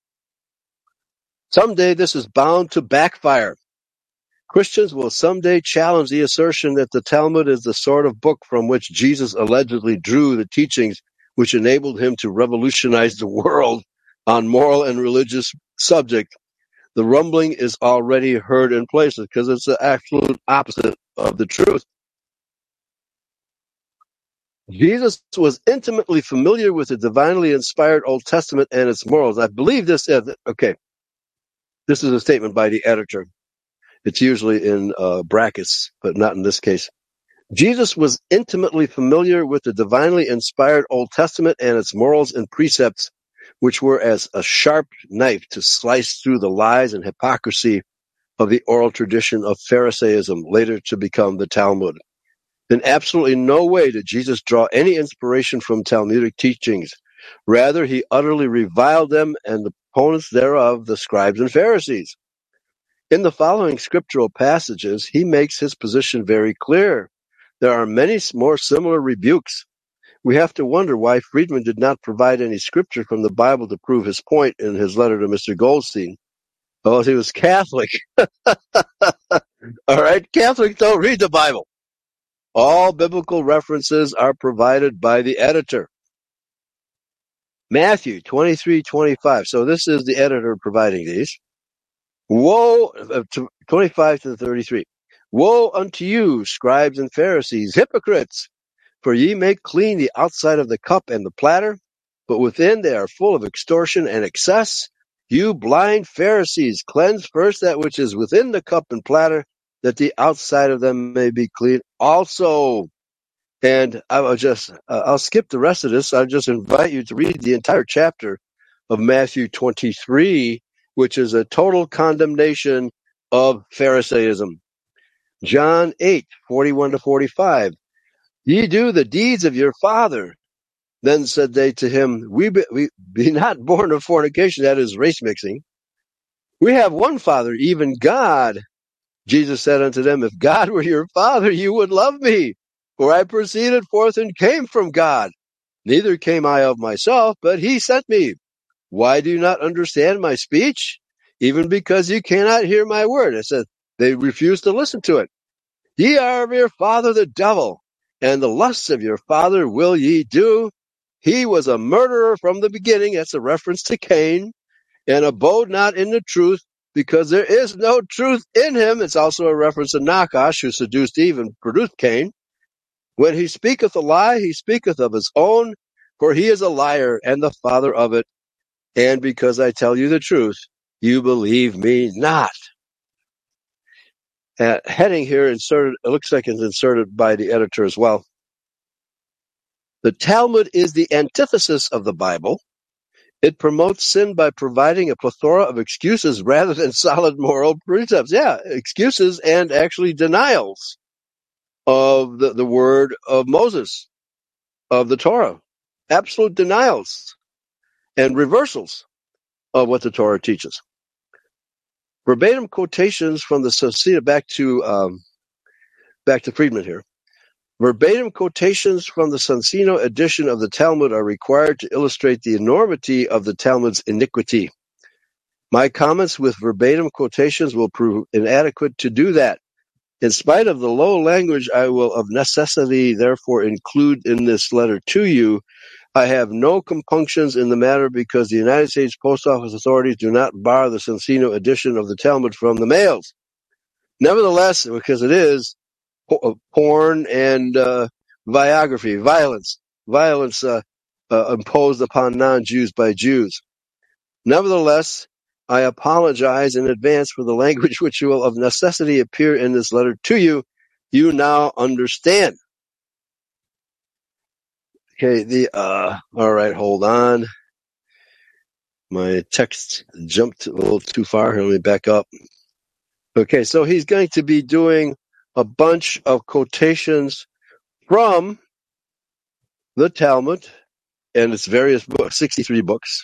Someday this is bound to backfire. Christians will someday challenge the assertion that the Talmud is the sort of book from which Jesus allegedly drew the teachings which enabled him to revolutionize the world on moral and religious subjects. The rumbling is already heard in places because it's the absolute opposite of the truth. Jesus was intimately familiar with the divinely inspired Old Testament and its morals. I believe this. Uh, okay, this is a statement by the editor. It's usually in uh, brackets, but not in this case. Jesus was intimately familiar with the divinely inspired Old Testament and its morals and precepts, which were as a sharp knife to slice through the lies and hypocrisy of the oral tradition of Pharisaism, later to become the Talmud. In absolutely no way did Jesus draw any inspiration from Talmudic teachings. Rather, he utterly reviled them and the opponents thereof, the scribes and Pharisees. In the following scriptural passages, he makes his position very clear. There are many more similar rebukes. We have to wonder why Friedman did not provide any scripture from the Bible to prove his point in his letter to Mister Goldstein. Well, he was Catholic. All right, Catholics don't read the Bible. All biblical references are provided by the editor. Matthew twenty-three twenty-five. So this is the editor providing these. Woe, uh, twenty-five to thirty-three. Woe unto you, scribes and Pharisees, hypocrites! For ye make clean the outside of the cup and the platter, but within they are full of extortion and excess. You blind Pharisees, cleanse first that which is within the cup and platter, that the outside of them may be clean also. And I will just, uh, I'll skip the rest of this. I'll just invite you to read the entire chapter of Matthew twenty-three, which is a total condemnation of Pharisaism. John eight forty-one to forty-five. Ye do the deeds of your father. Then said they to him, we be, we be not born of fornication, that is race mixing. We have one Father, even God. Jesus said unto them, if God were your Father, you would love me, for I proceeded forth and came from God. Neither came I of myself, but he sent me. Why do you not understand my speech? Even because you cannot hear my word. I said, they refuse to listen to it. Ye are of your father the devil, and the lusts of your father will ye do. He was a murderer from the beginning. That's a reference to Cain. And abode not in the truth, because there is no truth in him. It's also a reference to Nachash, who seduced Eve and produced Cain. When he speaketh a lie, he speaketh of his own, for he is a liar and the father of it. And because I tell you the truth, you believe me not. Uh, heading here inserted, it looks like it's inserted by the editor as well. The Talmud is the antithesis of the Bible. It promotes sin by providing a plethora of excuses rather than solid moral precepts. Yeah, excuses and actually denials of the, the word of Moses, of the Torah. Absolute denials and reversals of what the Torah teaches. Verbatim quotations from the Soncino, back to um, back to Friedman here. Verbatim quotations from the Soncino edition of the Talmud are required to illustrate the enormity of the Talmud's iniquity. My comments with verbatim quotations will prove inadequate to do that. In spite of the low language I will of necessity therefore include in this letter to you, I have no compunctions in the matter because the United States Post Office authorities do not bar the Soncino edition of the Talmud from the mails. Nevertheless, because it is porn and uh, biography, violence, violence uh, uh, imposed upon non-Jews by Jews. Nevertheless, I apologize in advance for the language which will of necessity appear in this letter to you. You now understand. Okay, the, uh, all right, hold on. My text jumped a little too far. Here, let me back up. Okay, so he's going to be doing a bunch of quotations from the Talmud and its various books, sixty-three books.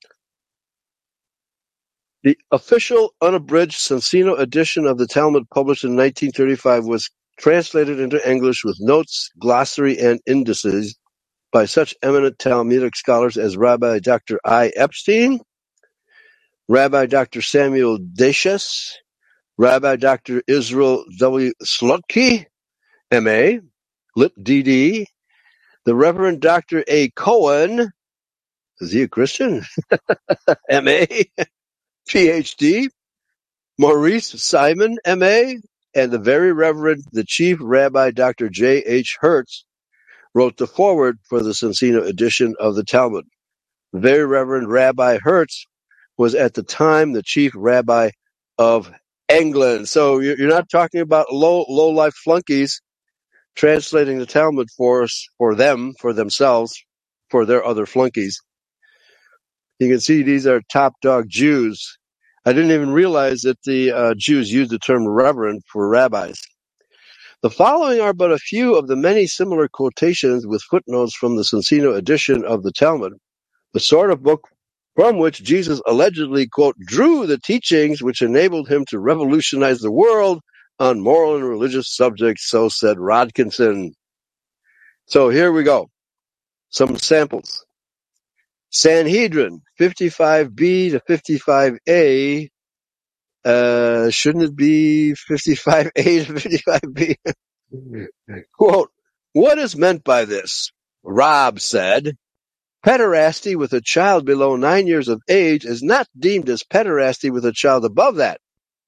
The official unabridged Sonsino edition of the Talmud, published in nineteen thirty-five, was translated into English with notes, glossary, and indices by such eminent Talmudic scholars as Rabbi Doctor I. Epstein, Rabbi Doctor Samuel Deshes, Rabbi Doctor Israel W. Slotky, M A, Lip D D, the Reverend Doctor A. Cohen, is he a Christian? M A, P H D, Maurice Simon, M A, and the Very Reverend the Chief Rabbi Doctor J H Hertz wrote the foreword for the Sonsino edition of the Talmud. The Very Reverend Rabbi Hertz was at the time the Chief Rabbi of England. So you're not talking about low low life flunkies translating the Talmud for us, for them, for themselves, for their other flunkies. You can see these are top dog Jews. I didn't even realize that the uh, Jews used the term reverend for rabbis. The following are but a few of the many similar quotations with footnotes from the Sonsino edition of the Talmud, the sort of book from which Jesus allegedly, quote, drew the teachings which enabled him to revolutionize the world on moral and religious subjects, so said Rodkinson. So here we go. Some samples. Sanhedrin, fifty-five B to fifty-five A. Uh, shouldn't it be fifty-five A to fifty-five B? Quote, what is meant by this? Rob said, pederasty with a child below nine years of age is not deemed as pederasty with a child above that.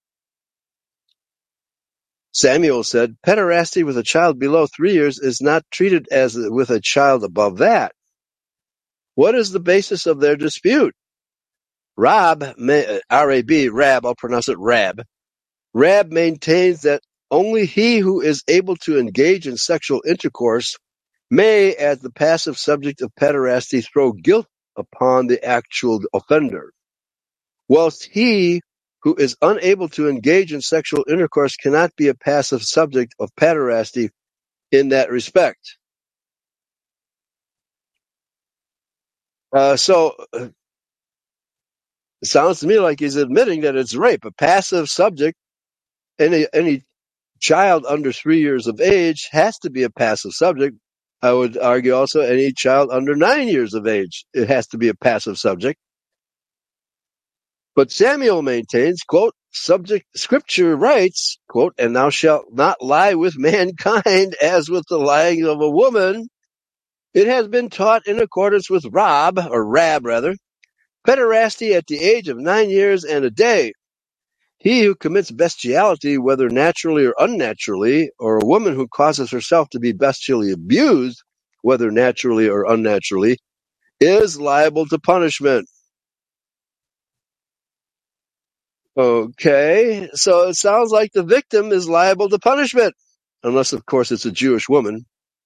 Samuel said, pederasty with a child below three years is not treated as with a child above that. What is the basis of their dispute? Rab, R A B, Rab, I'll pronounce it Rab. Rab maintains that only he who is able to engage in sexual intercourse may, as the passive subject of pederasty, throw guilt upon the actual offender, whilst he who is unable to engage in sexual intercourse cannot be a passive subject of pederasty in that respect. Uh, so uh, it sounds to me like he's admitting that it's rape. A passive subject, any any child under three years of age has to be a passive subject. I would argue also any child under nine years of age, it has to be a passive subject. But Samuel maintains, quote, subject scripture writes, quote, and thou shalt not lie with mankind as with the lying of a woman. It has been taught in accordance with Rab, or Rab rather, pederasty at the age of nine years and a day. He who commits bestiality, whether naturally or unnaturally, or a woman who causes herself to be bestially abused, whether naturally or unnaturally, is liable to punishment. Okay, so it sounds like the victim is liable to punishment, unless, of course, it's a Jewish woman.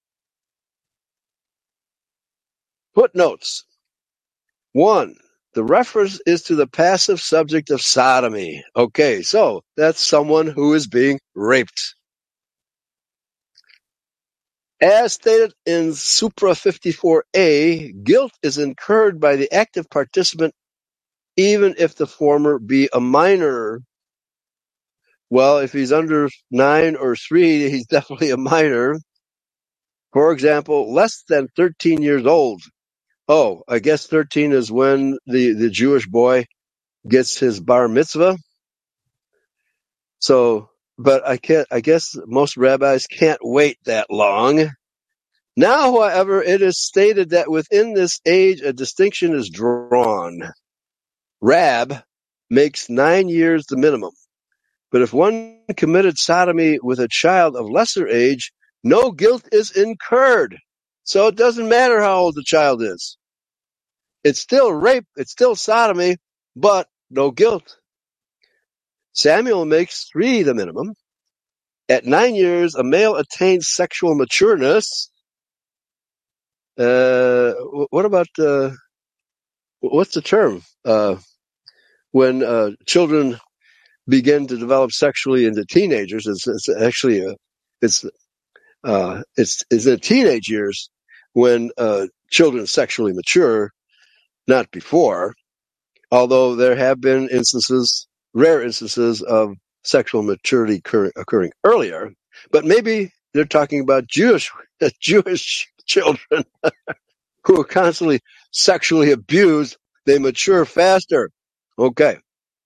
Footnotes. One, the reference is to the passive subject of sodomy. Okay, so that's someone who is being raped. As stated in Supra fifty-four A, guilt is incurred by the active participant even if the former be a minor. Well, if he's under nine or three, he's definitely a minor. For example, less than thirteen years old. Oh, I guess thirteen is when the, the Jewish boy gets his bar mitzvah. So, but I can't, I guess most rabbis can't wait that long. Now, however, it is stated that within this age a distinction is drawn. Rab makes nine years the minimum. But if one committed sodomy with a child of lesser age, no guilt is incurred. So it doesn't matter how old the child is. It's still rape, it's still sodomy, but no guilt. Samuel makes three the minimum. At nine years, a male attains sexual matureness. Uh, what about, uh, what's the term? Uh, when uh, children begin to develop sexually into teenagers, it's, it's actually a, it's uh, it's it's in teenage years when uh, children sexually mature, not before. Although there have been instances, rare instances of sexual maturity occur, occurring earlier, but maybe they're talking about Jewish Jewish children who are constantly sexually abused. They mature faster. Okay.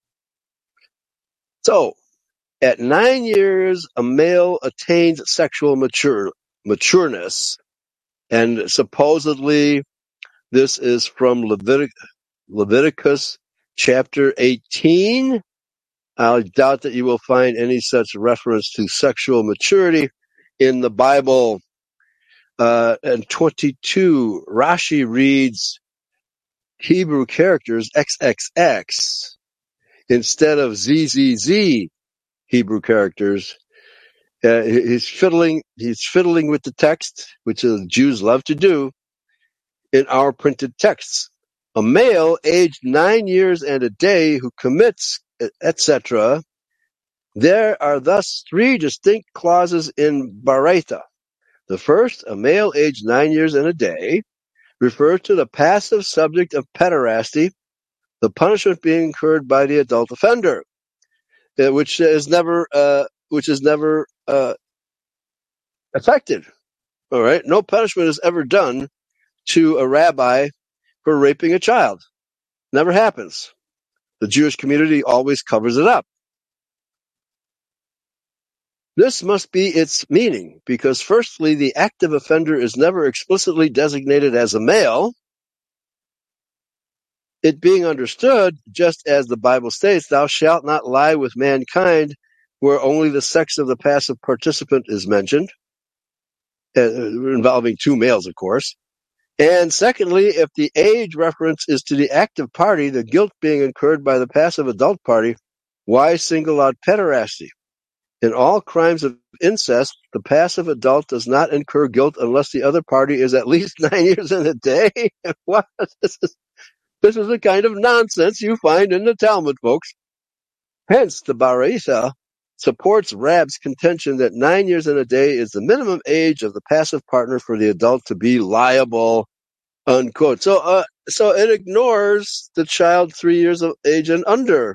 So, at nine years, a male attains sexual mature, matureness, and supposedly this is from Levitic, Leviticus chapter eighteen. I doubt that you will find any such reference to sexual maturity in the Bible. Uh, and twenty-two, Rashi reads Hebrew characters triple X instead of Z Z Z Hebrew characters. Uh, he's fiddling. He's fiddling with the text, which the Jews love to do in our printed texts. A male aged nine years and a day who commits, et cetera. There are thus three distinct clauses in Baraita. The first, a male aged nine years and a day, refers to the passive subject of pederasty, the punishment being incurred by the adult offender, uh, which is never, uh, which is never uh, affected. All right, no punishment is ever done to a rabbi for raping a child. Never happens. The Jewish community always covers it up. This must be its meaning, because firstly, the active offender is never explicitly designated as a male. It being understood, just as the Bible states, thou shalt not lie with mankind, where only the sex of the passive participant is mentioned, uh, involving two males, of course. And secondly, if the age reference is to the active party, the guilt being incurred by the passive adult party, why single out pederasty? In all crimes of incest, the passive adult does not incur guilt unless the other party is at least nine years and a day. What? This is, this is the kind of nonsense you find in the Talmud, folks. Hence, the Baraita supports Rab's contention that nine years and a day is the minimum age of the passive partner for the adult to be liable, unquote. So, uh, so it ignores the child three years of age and under.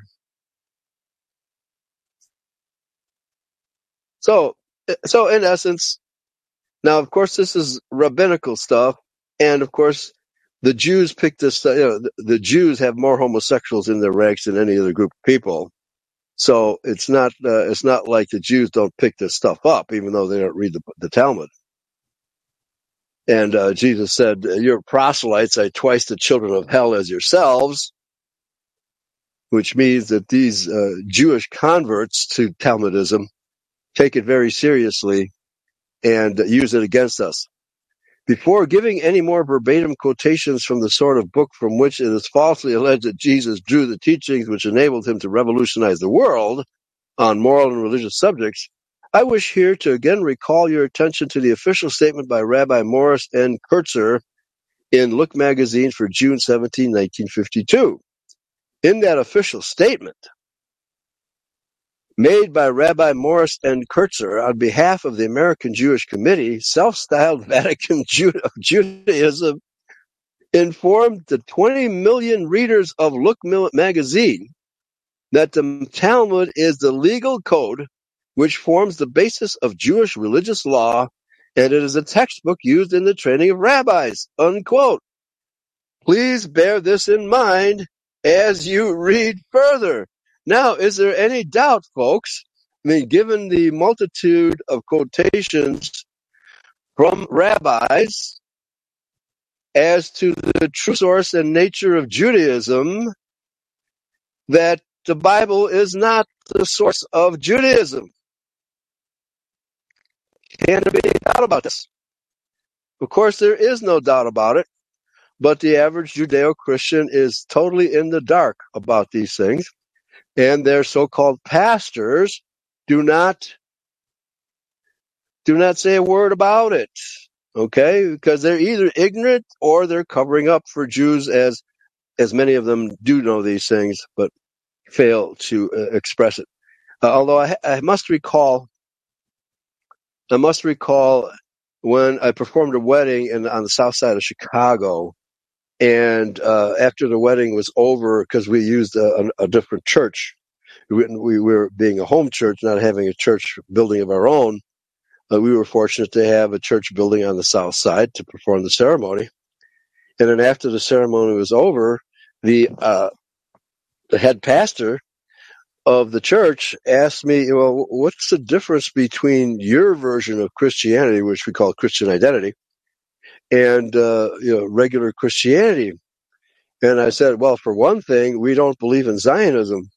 So, so in essence, now, of course, this is rabbinical stuff, and of course, the Jews picked this. You know, the, the Jews have more homosexuals in their ranks than any other group of people. So it's not uh, it's not like the Jews don't pick this stuff up, even though they don't read the, the Talmud. And uh, Jesus said, "You're proselytes, I twice the children of hell as yourselves," which means that these uh, Jewish converts to Talmudism take it very seriously and use it against us. Before giving any more verbatim quotations from the sort of book from which it is falsely alleged that Jesus drew the teachings which enabled him to revolutionize the world on moral and religious subjects, I wish here to again recall your attention to the official statement by Rabbi Morris N. Kurtzer in Look magazine for June seventeenth, nineteen fifty-two. In that official statement, made by Rabbi Morris N. Kurtzer on behalf of the American Jewish Committee, self-styled Vatican Jude- of Judaism, informed the twenty million readers of Look magazine that the Talmud is the legal code which forms the basis of Jewish religious law, and it is a textbook used in the training of rabbis, unquote. Please bear this in mind as you read further. Now, is there any doubt, folks? I mean, given the multitude of quotations from rabbis as to the true source and nature of Judaism, that the Bible is not the source of Judaism? Can't there be any doubt about this? Of course, there is no doubt about it. but the average Judeo-Christian is totally in the dark about these things, and their so-called pastors do not do not say a word about it, okay? Because they're either ignorant or they're covering up for Jews, as as many of them do know these things, but fail to uh, express it. Uh, although I, I must recall, I must recall when I performed a wedding in, on the south side of Chicago, and uh, after the wedding was over, because we used a, a, a different church, we, we were being a home church, not having a church building of our own. Uh, we were fortunate to have a church building on the south side to perform the ceremony. And then after the ceremony was over, the uh, the head pastor of the church asked me, well, what's the difference between your version of Christianity, which we call Christian identity, and uh, you know, regular Christianity? And I said, well, for one thing, we don't believe in Zionism.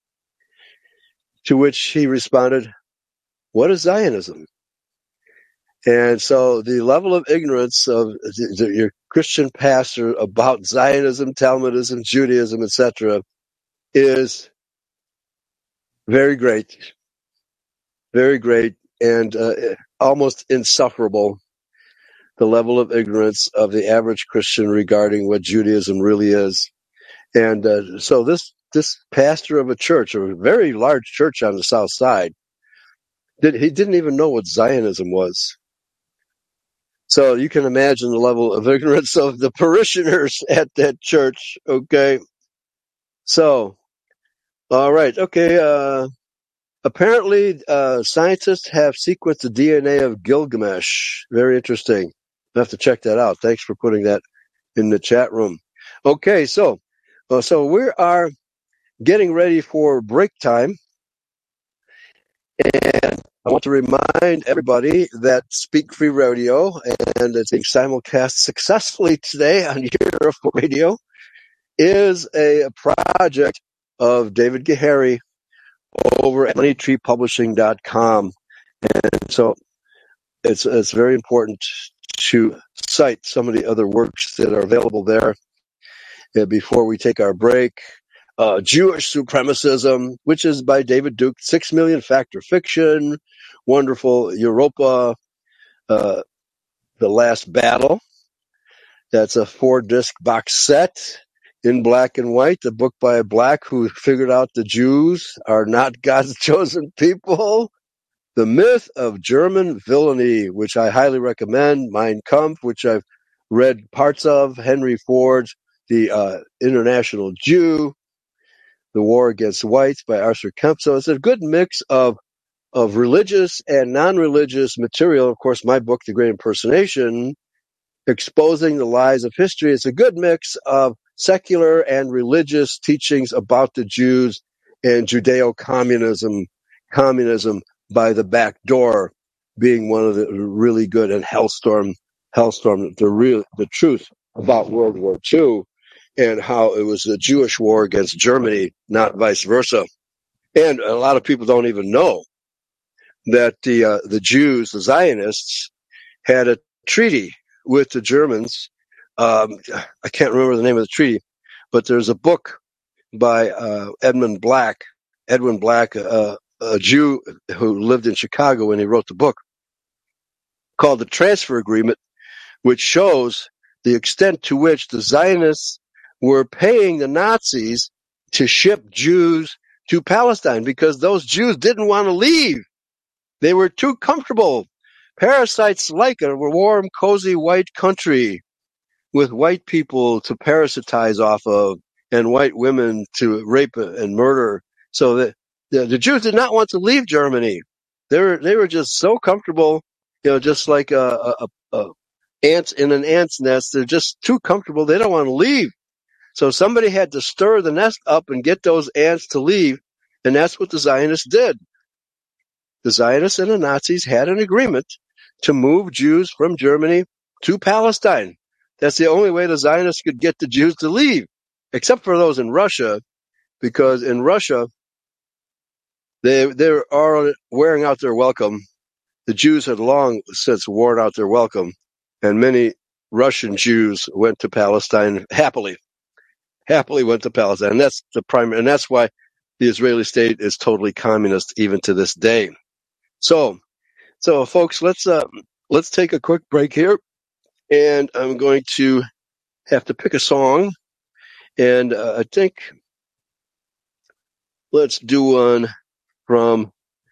To which he responded, what is Zionism? And so the level of ignorance of the, the, your Christian pastor about Zionism, Talmudism, Judaism, et cetera, is very great, very great, and uh, almost insufferable. The level of ignorance of the average Christian regarding what Judaism really is. And uh, so this this pastor of a church, a very large church on the south side, did, he didn't even know what Zionism was. So you can imagine the level of ignorance of the parishioners at that church, okay? So, all right, okay. Uh, apparently, uh, scientists have sequenced the D N A of Gilgamesh. Very interesting. I have to check that out. Thanks for putting that in the chat room. Okay, so, uh, so we are getting ready for break time. And I want to remind everybody that Speak Free Radio, and it's being simulcast successfully today on Europe Radio, is a project of David Gahary over at money tree publishing dot com. And so it's it's very important to cite some of the other works that are available there. And before we take our break, Uh, Jewish Supremacism, which is by David Duke, Six Million Factor Fiction, wonderful Europa, uh, The Last Battle. That's a four-disc box set in black and white, a book by a black who figured out the Jews are not God's chosen people. The Myth of German Villainy, which I highly recommend. Mein Kampf, which I've read parts of. Henry Ford's The uh, International Jew. The War Against Whites by Arthur Kemp. So it's a good mix of of religious and non-religious material. Of course, my book, The Great Impersonation, exposing the lies of history. It's a good mix of secular and religious teachings about the Jews and Judeo-communism, communism by the back door being one of the really good, and Hellstorm, Hellstorm, the real, the truth about World War Two. And how it was a Jewish war against Germany, not vice versa. And a lot of people don't even know that the uh, the Jews, the Zionists, had a treaty with the Germans. Um, I can't remember the name of the treaty, but there's a book by uh, Edmund Black, Edwin Black, uh, a Jew who lived in Chicago when he wrote the book, called The Transfer Agreement, which shows the extent to which the Zionists were paying the Nazis to ship Jews to Palestine because those Jews didn't want to leave. They were too comfortable. Parasites like a warm, cozy white country with white people to parasitize off of and white women to rape and murder. So that the, the Jews did not want to leave Germany. They were they were just so comfortable, you know, just like a, a, a ants in an ant's nest. They're just too comfortable. They don't want to leave. So somebody had to stir the nest up and get those ants to leave, and that's what the Zionists did. The Zionists and the Nazis had an agreement to move Jews from Germany to Palestine. That's the only way the Zionists could get the Jews to leave, except for those in Russia, because in Russia, they they are wearing out their welcome. The Jews had long since worn out their welcome, and many Russian Jews went to Palestine happily, happily went to Palestine. And that's the primary, and that's why the Israeli state is totally communist even to this day. So, so folks, let's uh, let's take a quick break here, and I'm going to have to pick a song, and uh, I think let's do one from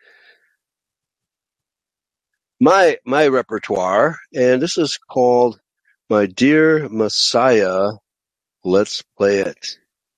my my repertoire, and this is called "My Dear Messiah." Let's play it.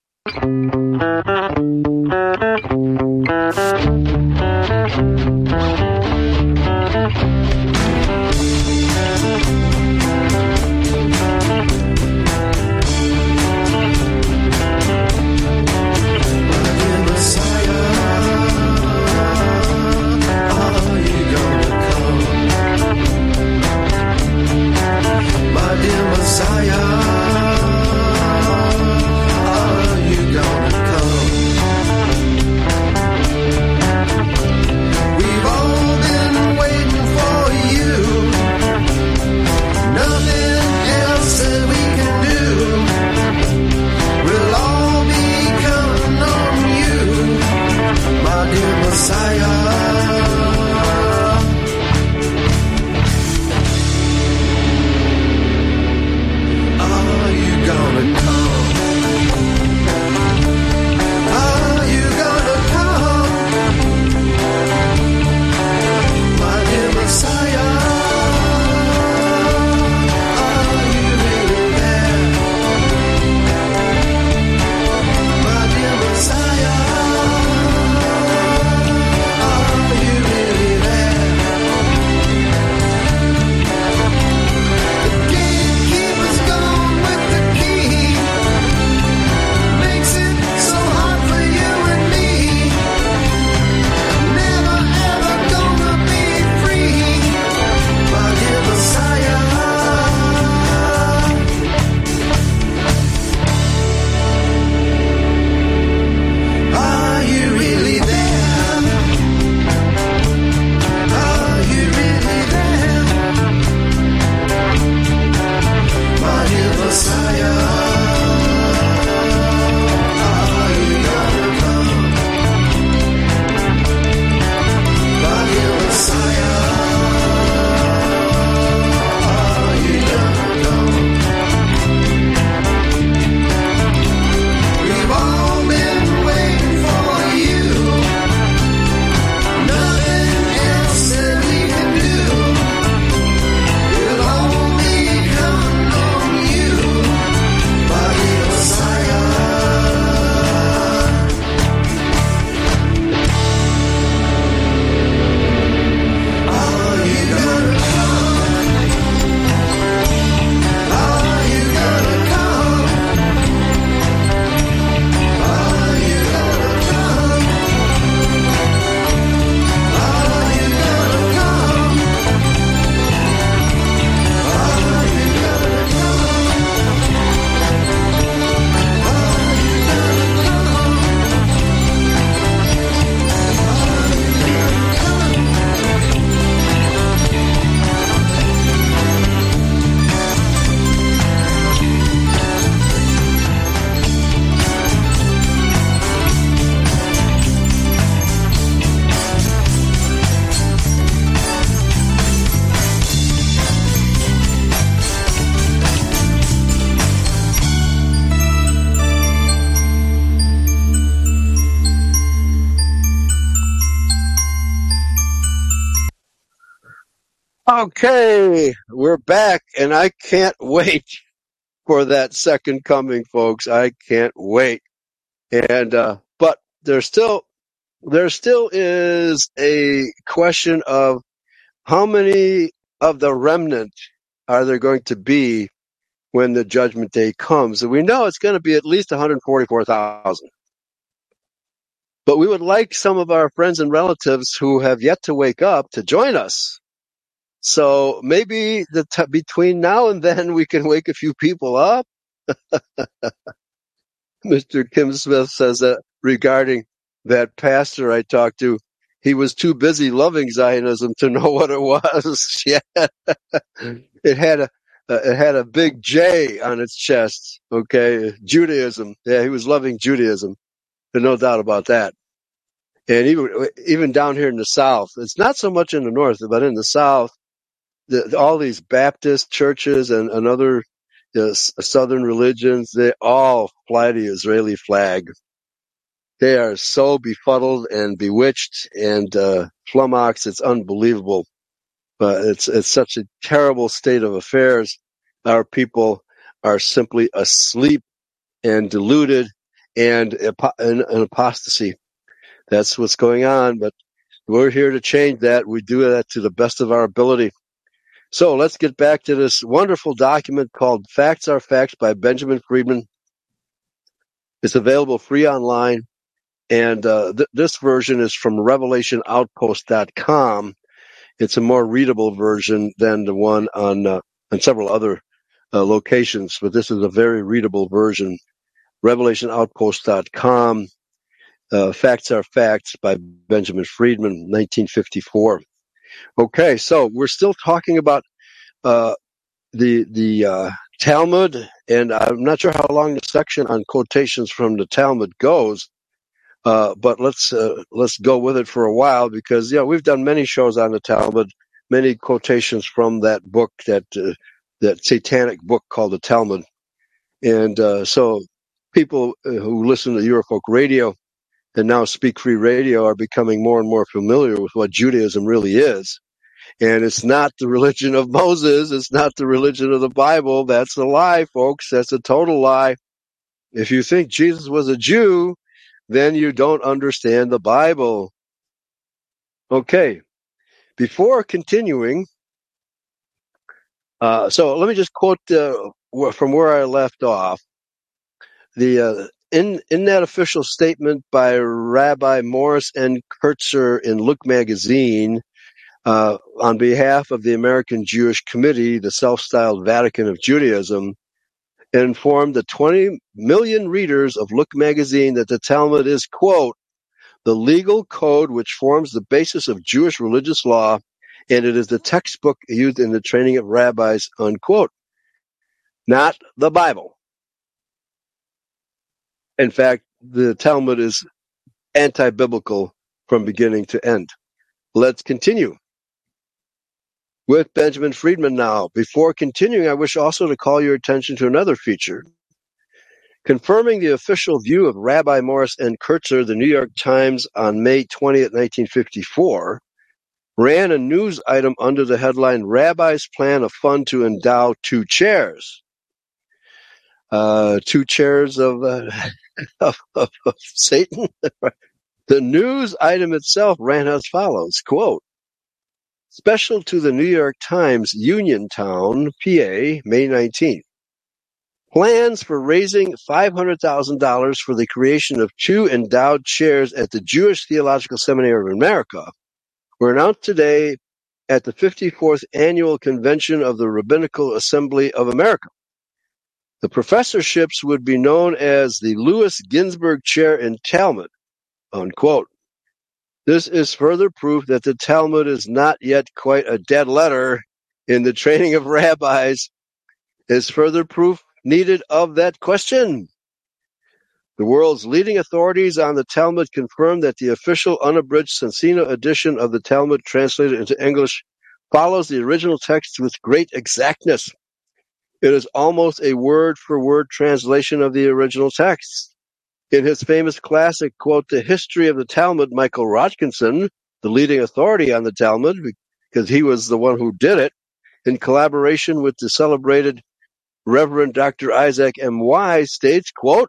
Okay, we're back, and I can't wait for that second coming, folks. I can't wait. And uh, but there still there still is a question of how many of the remnant are there going to be when the judgment day comes. And we know it's going to be at least one hundred forty-four thousand. But we would like some of our friends and relatives who have yet to wake up to join us. So maybe the t- between now and then we can wake a few people up. Mister Kim Smith says that regarding that pastor I talked to, he was too busy loving Zionism to know what it was. Yeah. It had a, uh, it had a big J on its chest. Okay, Judaism. Yeah, he was loving Judaism. There's no doubt about that. And even even down here in the South, it's not so much in the North, but in the South, the, all these Baptist churches and, and other you know, Southern religions, they all fly the Israeli flag. They are so befuddled and bewitched and uh, flummoxed. It's unbelievable. But it's it's such a terrible state of affairs. Our people are simply asleep and deluded and in an apostasy. That's what's going on. But we're here to change that. We do that to the best of our ability. So let's get back to this wonderful document called Facts Are Facts by Benjamin Friedman. It's available free online. And uh, th- this version is from revelation outpost dot com. It's a more readable version than the one on, uh, on several other uh, locations, but this is a very readable version. revelation outpost dot com. Uh, Facts Are Facts by Benjamin Friedman, nineteen fifty-four. Okay, so we're still talking about uh, the the uh, Talmud, and I'm not sure how long the section on quotations from the Talmud goes. Uh, but let's uh, let's go with it for a while because yeah, we've done many shows on the Talmud, many quotations from that book, that uh, that satanic book called the Talmud, and uh, so people who listen to Eurofolk Radio and now Speak Free Radio are becoming more and more familiar with what Judaism really is, and it's not the religion of Moses, it's not the religion of the Bible. That's a lie, folks. That's a total lie. If you think Jesus was a Jew, then you don't understand the Bible. Okay, before continuing, uh, so let me just quote uh, from where I left off. The uh, in in that official statement by Rabbi Morris N. Kurtzer in Look magazine, uh, on behalf of the American Jewish Committee, the self-styled Vatican of Judaism, informed the twenty million readers of Look magazine that the Talmud is, quote, the legal code which forms the basis of Jewish religious law, and it is the textbook used in the training of rabbis, unquote. Not the Bible. In fact, the Talmud is anti-biblical from beginning to end. Let's continue with Benjamin Friedman now. Before continuing, I wish also to call your attention to another feature. Confirming the official view of Rabbi Morris N. Kurtzer, the New York Times on May twentieth, nineteen fifty-four, ran a news item under the headline, Rabbis Plan a Fund to Endow Two Chairs. Uh, two chairs of, uh, of, of, of Satan. The news item itself ran as follows, quote, special to the New York Times, Uniontown, P A, May nineteenth. Plans for raising five hundred thousand dollars for the creation of two endowed chairs at the Jewish Theological Seminary of America were announced today at the fifty-fourth Annual Convention of the Rabbinical Assembly of America. The professorships would be known as the Louis Ginsburg Chair in Talmud, unquote. This is further proof that the Talmud is not yet quite a dead letter in the training of rabbis. Is further proof needed of that question? The world's leading authorities on the Talmud confirm that the official unabridged Sensino edition of the Talmud translated into English follows the original text with great exactness. It is almost a word-for-word translation of the original text. In his famous classic, quote, The History of the Talmud, Michael Rodkinson, the leading authority on the Talmud, because he was the one who did it, in collaboration with the celebrated Reverend Doctor Isaac M. Wise, states, quote,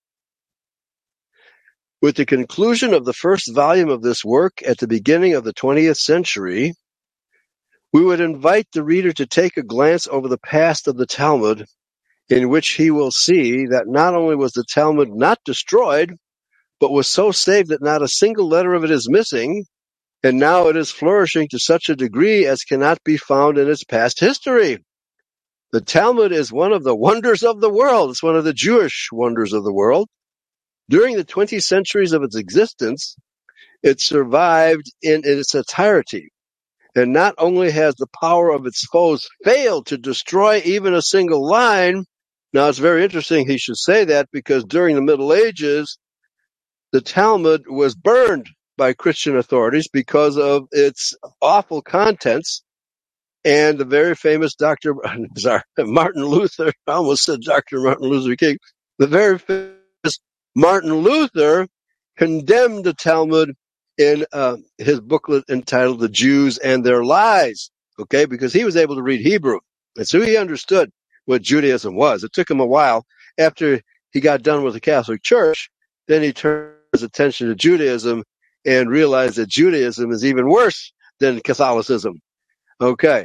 with the conclusion of the first volume of this work at the beginning of the twentieth century, we would invite the reader to take a glance over the past of the Talmud, in which he will see that not only was the Talmud not destroyed, but was so saved that not a single letter of it is missing, and now it is flourishing to such a degree as cannot be found in its past history. The Talmud is one of the wonders of the world. It's one of the Jewish wonders of the world. During the twenty centuries of its existence, it survived in its entirety. And not only has the power of its foes failed to destroy even a single line, now it's very interesting he should say that, because during the Middle Ages, the Talmud was burned by Christian authorities because of its awful contents. And the very famous Doctor sorry, Martin Luther, I almost said Doctor Martin Luther King, the very famous Martin Luther condemned the Talmud in uh, his booklet entitled The Jews and Their Lies, okay, because he was able to read Hebrew. And so he understood what Judaism was. It took him a while. After he got done with the Catholic Church, then he turned his attention to Judaism and realized that Judaism is even worse than Catholicism. Okay.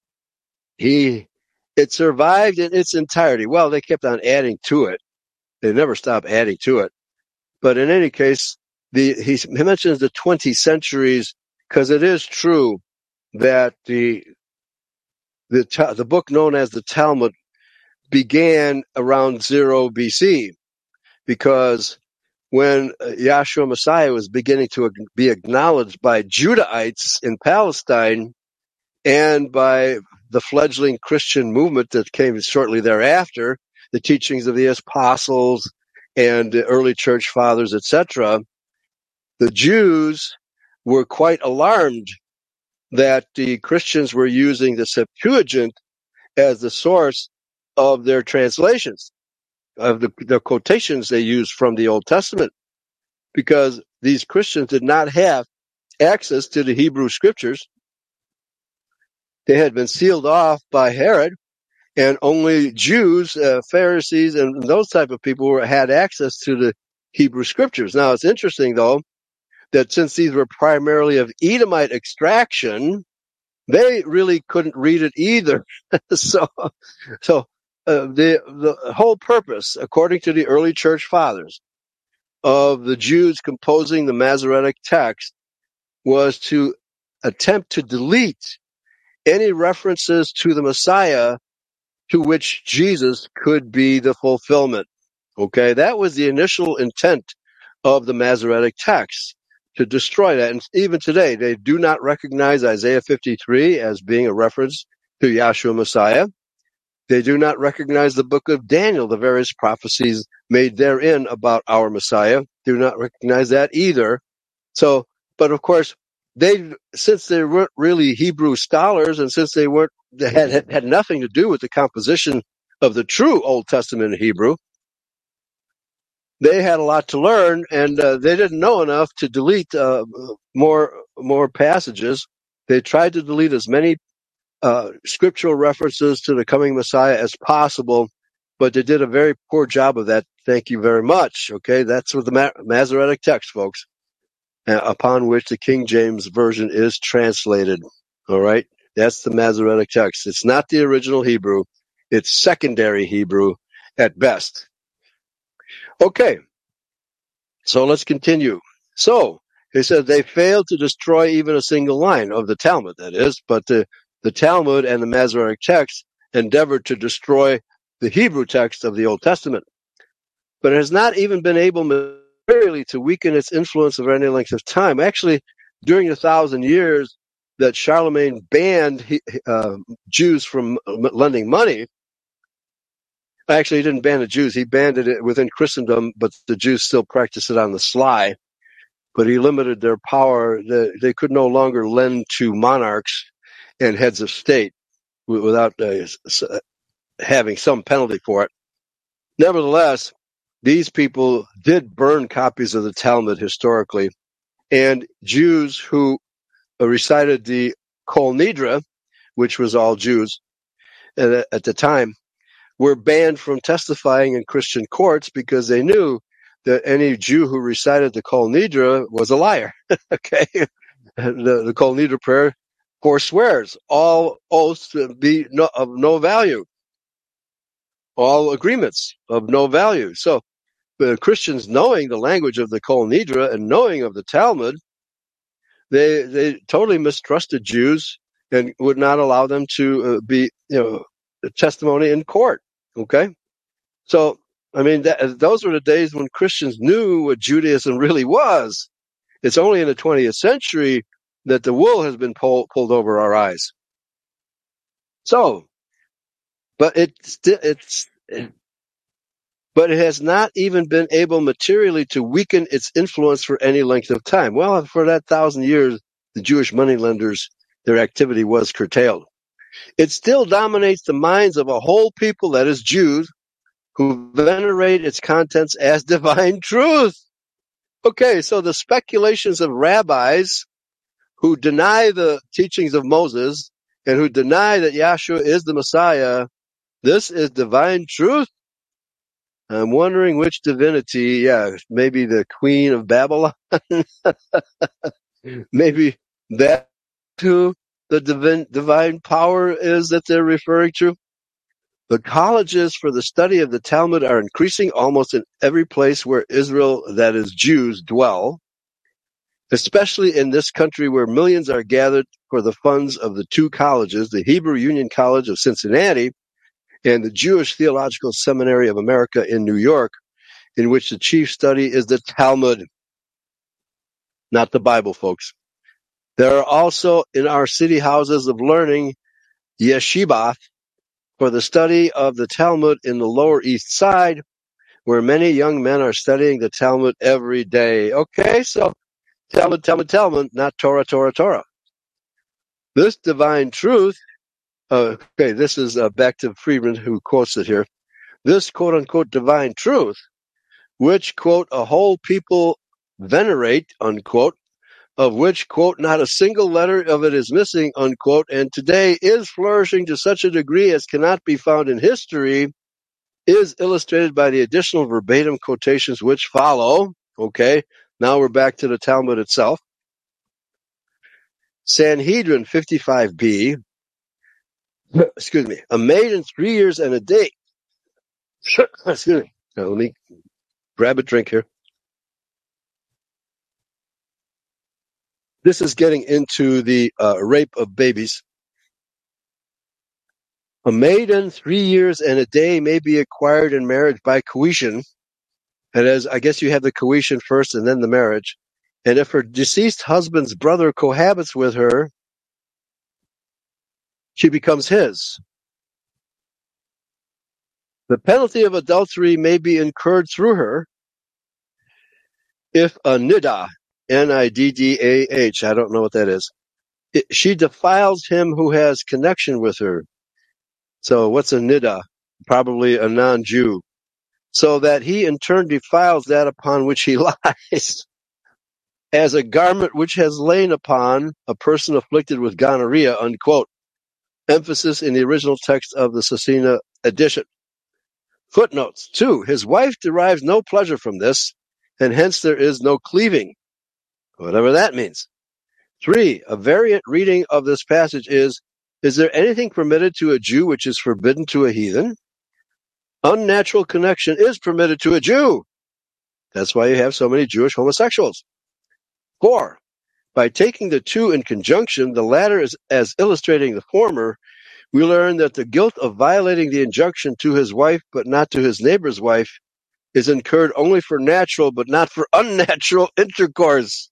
He, it survived in its entirety. Well, they kept on adding to it. They never stopped adding to it. But in any case, the, he, he mentions the twenty centuries, because it is true that the, the, the book known as the Talmud began around zero B C, because when Yahshua Messiah was beginning to be acknowledged by Judahites in Palestine and by the fledgling Christian movement that came shortly thereafter, the teachings of the apostles and the early church fathers, et cetera, the Jews were quite alarmed that the Christians were using the Septuagint as the source of their translations, of the, the quotations they used from the Old Testament, because these Christians did not have access to the Hebrew scriptures. They had been sealed off by Herod, and only Jews, uh, Pharisees, and those type of people were, had access to the Hebrew scriptures. Now, it's interesting, though, that since these were primarily of Edomite extraction, they really couldn't read it either. so, so uh, the the whole purpose, according to the early church fathers, of the Jews composing the Masoretic text was to attempt to delete any references to the Messiah to which Jesus could be the fulfillment. Okay, that was the initial intent of the Masoretic text, to destroy that. And even today, they do not recognize Isaiah fifty-three as being a reference to Yahshua Messiah. They do not recognize the book of Daniel, the various prophecies made therein about our Messiah. Do not recognize that either. So, but of course, they, since they weren't really Hebrew scholars, and since they weren't, they had, had nothing to do with the composition of the true Old Testament in Hebrew, they had a lot to learn, and uh, they didn't know enough to delete uh, more more passages. They tried to delete as many uh, scriptural references to the coming Messiah as possible, but they did a very poor job of that. Thank you very much. Okay, that's what the Ma- Masoretic text, folks, uh, upon which the King James Version is translated. All right, that's the Masoretic text. It's not the original Hebrew. It's secondary Hebrew at best. Okay, so let's continue. So, he said they failed to destroy even a single line of the Talmud, that is, but the, the Talmud and the Masoretic text endeavored to destroy the Hebrew text of the Old Testament. But it has not even been able materially to weaken its influence over any length of time. Actually, during the thousand years that Charlemagne banned uh, Jews from lending money, actually, he didn't ban the Jews. He banned it within Christendom, but the Jews still practice it on the sly. But he limited their power. They could no longer lend to monarchs and heads of state without uh, having some penalty for it. Nevertheless, these people did burn copies of the Talmud historically, and Jews who recited the Kol Nidre, which was all Jews at, at the time, were banned from testifying in Christian courts because they knew that any Jew who recited the Kol Nidre was a liar. Okay, the, the Kol Nidre prayer forswears all oaths to be no, of no value, all agreements of no value. So the Christians, knowing the language of the Kol Nidre and knowing of the Talmud, they they totally mistrusted Jews and would not allow them to uh, be, you know, testimony in court. Okay, so I mean, that, those were the days when Christians knew what Judaism really was. It's only in the twentieth century that the wool has been pull, pulled over our eyes. So, but it's it's but it has not even been able materially to weaken its influence for any length of time. Well, for that thousand years, the Jewish moneylenders, their activity was curtailed. It still dominates the minds of a whole people, that is Jews, who venerate its contents as divine truth. Okay, so the speculations of rabbis who deny the teachings of Moses and who deny that Yahshua is the Messiah, this is divine truth. I'm wondering which divinity, yeah, maybe the Queen of Babylon, maybe that who the divine, divine power is that they're referring to. The colleges for the study of the Talmud are increasing almost in every place where Israel, that is Jews, dwell, especially in this country where millions are gathered for the funds of the two colleges, the Hebrew Union College of Cincinnati and the Jewish Theological Seminary of America in New York, in which the chief study is the Talmud, not the Bible, folks. There are also in our city houses of learning yeshivah for the study of the Talmud in the Lower East Side, where many young men are studying the Talmud every day. Okay, so Talmud, Talmud, Talmud, not Torah, Torah, Torah. This divine truth, uh, okay, this is uh, back to Friedman who quotes it here. This quote-unquote divine truth, which, quote, a whole people venerate, unquote, of which, quote, not a single letter of it is missing, unquote, and today is flourishing to such a degree as cannot be found in history, is illustrated by the additional verbatim quotations which follow. Okay, now we're back to the Talmud itself. Sanhedrin fifty-five b, excuse me, a maid in three years and a day. Excuse me. Now, let me grab a drink here. This is getting into the uh, rape of babies. A maiden three years and a day may be acquired in marriage by coition. And as I guess you have the coition first and then the marriage. And if her deceased husband's brother cohabits with her, she becomes his. The penalty of adultery may be incurred through her if a niddah, N I D D A H, I don't know what that is, it, she defiles him who has connection with her. So what's a niddah? Probably a non-Jew. So that he in turn defiles that upon which he lies, as a garment which has lain upon a person afflicted with gonorrhea, unquote. Emphasis in the original text of the Cesena edition. Footnotes. Two, his wife derives no pleasure from this, and hence there is no cleaving, whatever that means. Three, a variant reading of this passage is, is there anything permitted to a Jew which is forbidden to a heathen? Unnatural connection is permitted to a Jew. That's why you have so many Jewish homosexuals. Four, by taking the two in conjunction, the latter is as illustrating the former, we learn that the guilt of violating the injunction to his wife but not to his neighbor's wife is incurred only for natural but not for unnatural intercourse.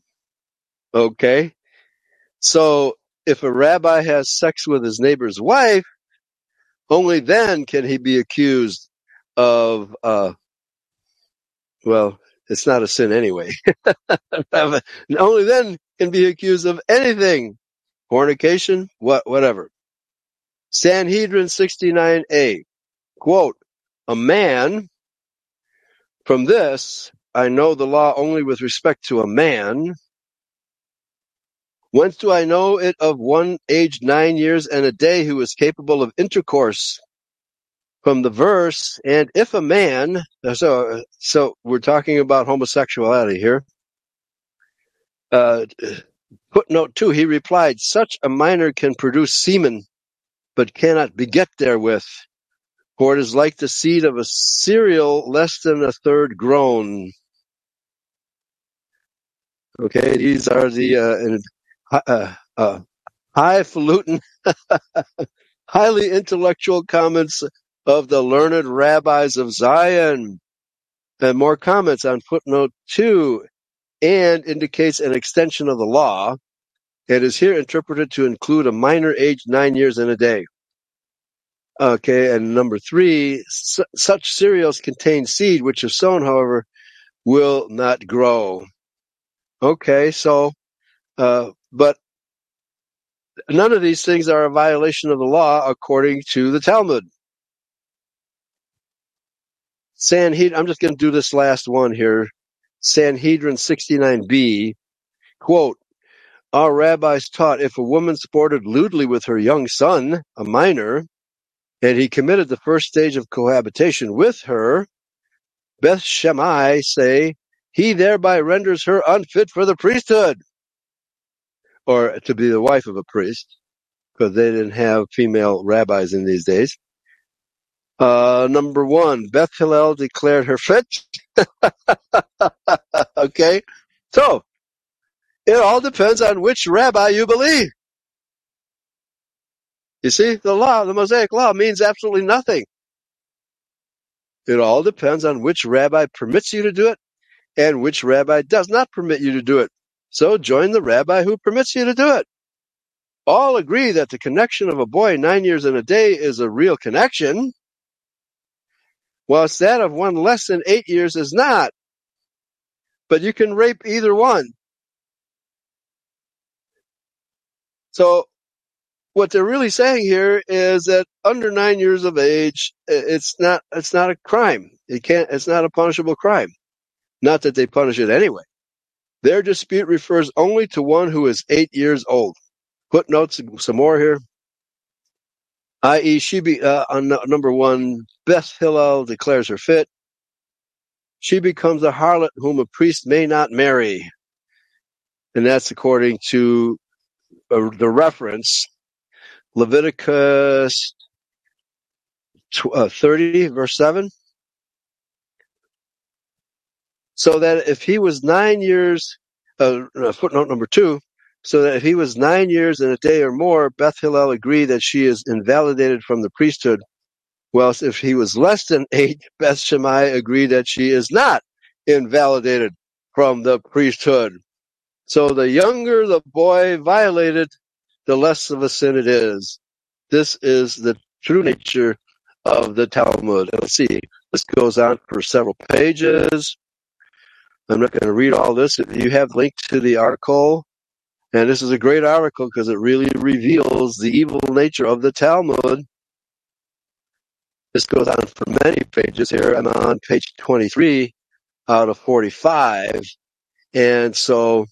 Okay? So if a rabbi has sex with his neighbor's wife, only then can he be accused of, uh, well, it's not a sin anyway. Only then can be accused of anything. Fornication, what, whatever. Sanhedrin sixty-nine a, quote, a man, from this, I know the law only with respect to a man. Whence do I know it of one aged nine years and a day who is capable of intercourse? From the verse, and if a man, so, so we're talking about homosexuality here. Uh, footnote two, he replied, such a minor can produce semen, but cannot beget therewith, for it is like the seed of a cereal less than a third grown. Okay, these are the uh, uh, uh, highfalutin, highly intellectual comments of the learned rabbis of Zion. And more comments on footnote two, and indicates an extension of the law. It is here interpreted to include a minor aged nine years and a day. Okay, and number three, su- such cereals contain seed, which if sown, however, will not grow. Okay, so, uh, but none of these things are a violation of the law according to the Talmud. Sanhedrin, I'm just going to do this last one here. Sanhedrin sixty-nine b, quote, our rabbis taught if a woman sported lewdly with her young son, a minor, and he committed the first stage of cohabitation with her, Beth Shammai say, he thereby renders her unfit for the priesthood, or to be the wife of a priest, because they didn't have female rabbis in these days. Uh, number one, Beth Hillel declared her fit. Okay, so it all depends on which rabbi you believe. You see, the law, the Mosaic law, means absolutely nothing. It all depends on which rabbi permits you to do it and which rabbi does not permit you to do it. So join the rabbi who permits you to do it. All agree that the connection of a boy nine years and a day is a real connection, whilst that of one less than eight years is not. But you can rape either one. So what they're really saying here is that under nine years of age, it's not it's not a crime. It can't. It's not a punishable crime. Not that they punish it anyway. Their dispute refers only to one who is eight years old. Footnotes some more here. that is, she be uh, on number one. Beth Hillel declares her fit. She becomes a harlot whom a priest may not marry, and that's according to uh, the reference Leviticus thirty, verse seven. So that if he was nine years, uh, footnote number two, so that if he was nine years and a day or more, Beth Hillel agreed that she is invalidated from the priesthood, whilst if he was less than eight, Beth Shammai agreed that she is not invalidated from the priesthood. So the younger the boy violated, the less of a sin it is. This is the true nature of the Talmud. Let's see, this goes on for several pages. I'm not going to read all this. You have linked to the article, and this is a great article because it really reveals the evil nature of the Talmud. This goes on for many pages here. I'm on page twenty-three out of forty-five, and so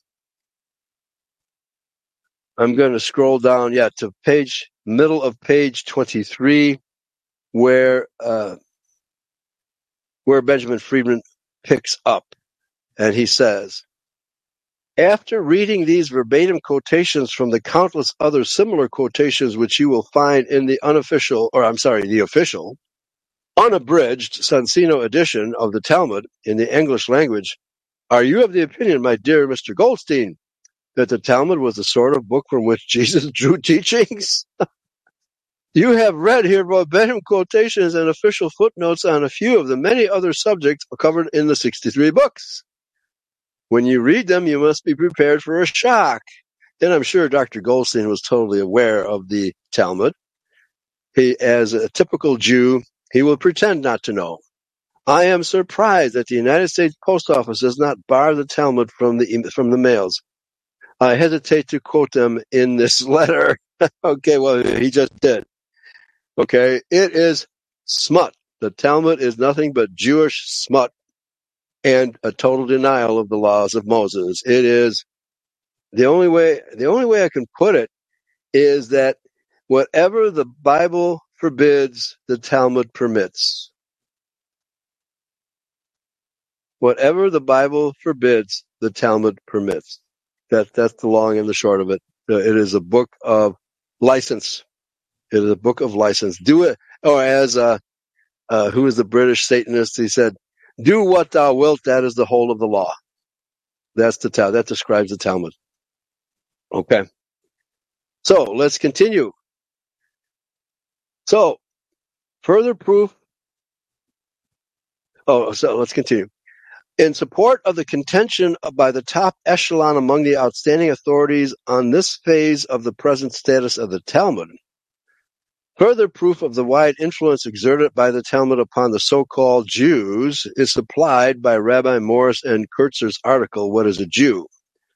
I'm going to scroll down, yeah, to page middle of page twenty-three, where uh, where Benjamin Friedman picks up. And he says, after reading these verbatim quotations from the countless other similar quotations which you will find in the unofficial, or I'm sorry, the official, unabridged Sonsino edition of the Talmud in the English language, are you of the opinion, my dear Mister Goldstein, that the Talmud was the sort of book from which Jesus drew teachings? You have read here verbatim quotations and official footnotes on a few of the many other subjects covered in the sixty-three books. When you read them, you must be prepared for a shock. And I'm sure Doctor Goldstein was totally aware of the Talmud. He, as a typical Jew, he will pretend not to know. I am surprised that the United States Post Office does not bar the Talmud from the from the mails. I hesitate to quote them in this letter. Okay, well, he just did. Okay, it is smut. The Talmud is nothing but Jewish smut and a total denial of the laws of Moses. It is the only way, the only way I can put it is that whatever the Bible forbids, the Talmud permits. Whatever the Bible forbids, the Talmud permits. That, that's the long and the short of it. It is a book of license. It is a book of license. Do it, or as uh, uh, who is the British Satanist? He said, "Do what thou wilt." That is the whole of the law. That's the Talmud. That describes the Talmud. Okay. So let's continue. So further proof. Oh, so let's continue. In support of the contention by the top echelon among the outstanding authorities on this phase of the present status of the Talmud, further proof of the wide influence exerted by the Talmud upon the so-called Jews is supplied by Rabbi Morris and Kurtzer's article, What is a Jew?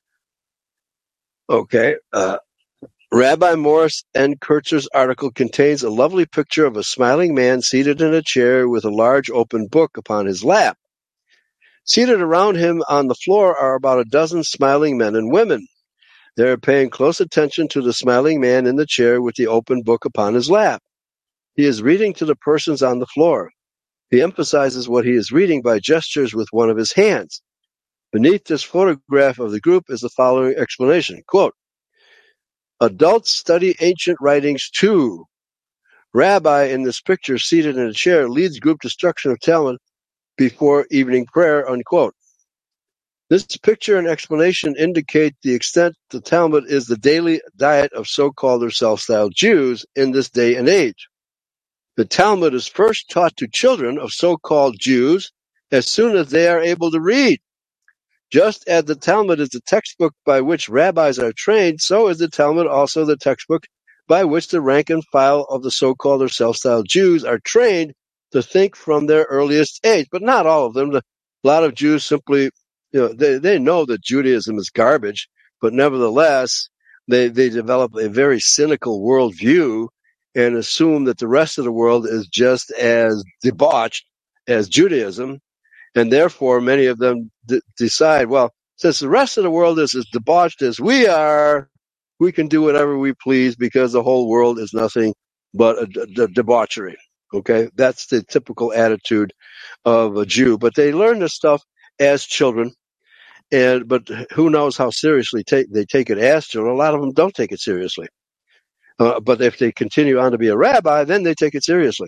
Okay. Uh, Rabbi Morris and Kurtzer's article contains a lovely picture of a smiling man seated in a chair with a large open book upon his lap. Seated around him on the floor are about a dozen smiling men and women. They are paying close attention to the smiling man in the chair with the open book upon his lap. He is reading to the persons on the floor. He emphasizes what he is reading by gestures with one of his hands. Beneath this photograph of the group is the following explanation. Quote, adults study ancient writings too. Rabbi in this picture seated in a chair leads group destruction of Talmud before evening prayer, unquote. This picture and explanation indicate the extent the Talmud is the daily diet of so-called or self-styled Jews in this day and age. The Talmud is first taught to children of so-called Jews as soon as they are able to read. Just as the Talmud is the textbook by which rabbis are trained, so is the Talmud also the textbook by which the rank and file of the so-called or self-styled Jews are trained to think from their earliest age. But not all of them. A lot of Jews simply, you know, they, they know that Judaism is garbage, but nevertheless, they, they develop a very cynical worldview and assume that the rest of the world is just as debauched as Judaism. And therefore, many of them d- decide, well, since the rest of the world is as debauched as we are, we can do whatever we please because the whole world is nothing but a, a, a debauchery. Okay, that's the typical attitude of a Jew. But they learn this stuff as children, and but who knows how seriously take, they take it as children. A lot of them don't take it seriously. Uh, but if they continue on to be a rabbi, then they take it seriously.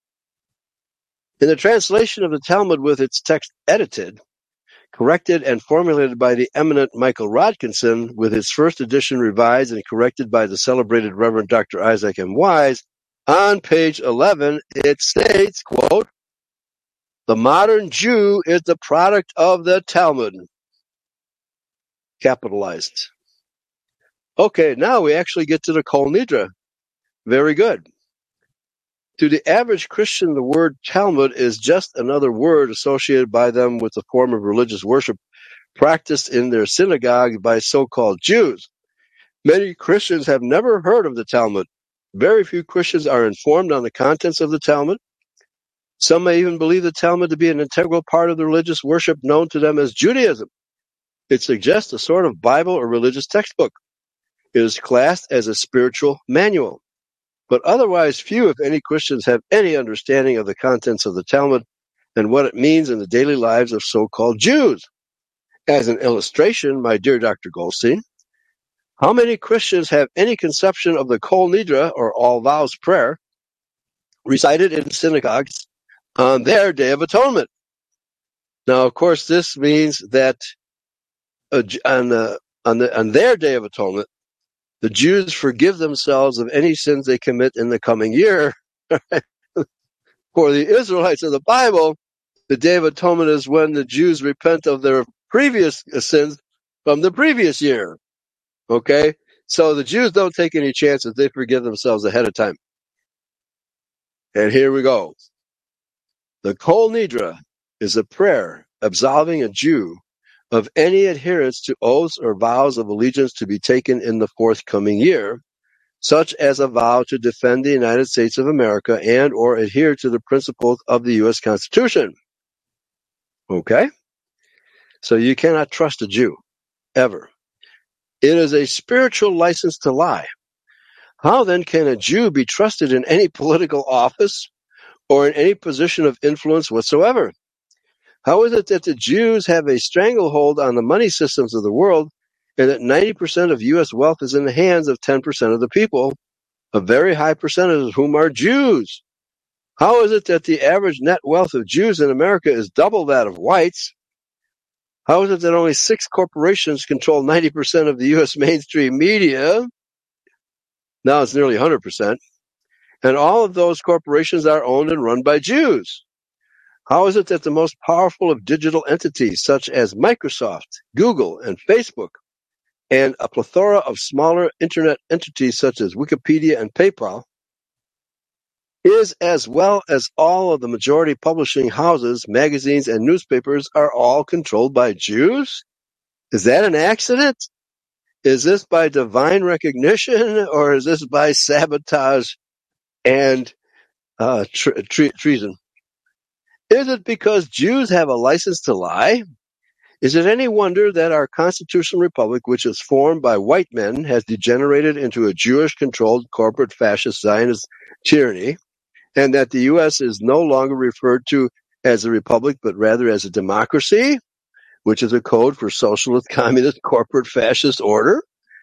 In the translation of the Talmud with its text edited, corrected and formulated by the eminent Michael Rodkinson, with its first edition revised and corrected by the celebrated Reverend Doctor Isaac M. Wise, on page eleven, it states, quote, the modern Jew is the product of the Talmud. Capitalized. Okay, now we actually get to the Kol Nidre. Very good. To the average Christian, the word Talmud is just another word associated by them with the form of religious worship practiced in their synagogue by so-called Jews. Many Christians have never heard of the Talmud. Very few Christians are informed on the contents of the Talmud. Some may even believe the Talmud to be an integral part of the religious worship known to them as Judaism. It suggests a sort of Bible or religious textbook. It is classed as a spiritual manual. But otherwise, few, if any, Christians have any understanding of the contents of the Talmud and what it means in the daily lives of so-called Jews. As an illustration, my dear Doctor Goldstein, how many Christians have any conception of the Kol Nidre, or all vows prayer, recited in synagogues on their Day of Atonement? Now, of course, this means that uh, on, uh, on, the, on their Day of Atonement, the Jews forgive themselves of any sins they commit in the coming year. For the Israelites of the Bible, the Day of Atonement is when the Jews repent of their previous sins from the previous year. Okay? So the Jews don't take any chances. They forgive themselves ahead of time. And here we go. The Kol Nidre is a prayer absolving a Jew of any adherence to oaths or vows of allegiance to be taken in the forthcoming year, such as a vow to defend the United States of America and or adhere to the principles of the U S Constitution. Okay? So you cannot trust a Jew, ever. It is a spiritual license to lie. How then can a Jew be trusted in any political office or in any position of influence whatsoever? How is it that the Jews have a stranglehold on the money systems of the world and that ninety percent of U S wealth is in the hands of ten percent of the people, a very high percentage of whom are Jews? How is it that the average net wealth of Jews in America is double that of whites? How is it that only six corporations control ninety percent of the U S mainstream media? Now it's nearly one hundred percent. And all of those corporations are owned and run by Jews. How is it that the most powerful of digital entities, such as Microsoft, Google, and Facebook, and a plethora of smaller internet entities such as Wikipedia and PayPal, is, as well as all of the majority publishing houses, magazines, and newspapers, are all controlled by Jews? Is that an accident? Is this by divine recognition, or is this by sabotage and uh, tre- tre- treason? Is it because Jews have a license to lie? Is it any wonder that our constitutional republic, which is formed by white men, has degenerated into a Jewish-controlled corporate fascist Zionist tyranny, and that the U S is no longer referred to as a republic, but rather as a democracy, which is a code for socialist, communist, corporate fascist order?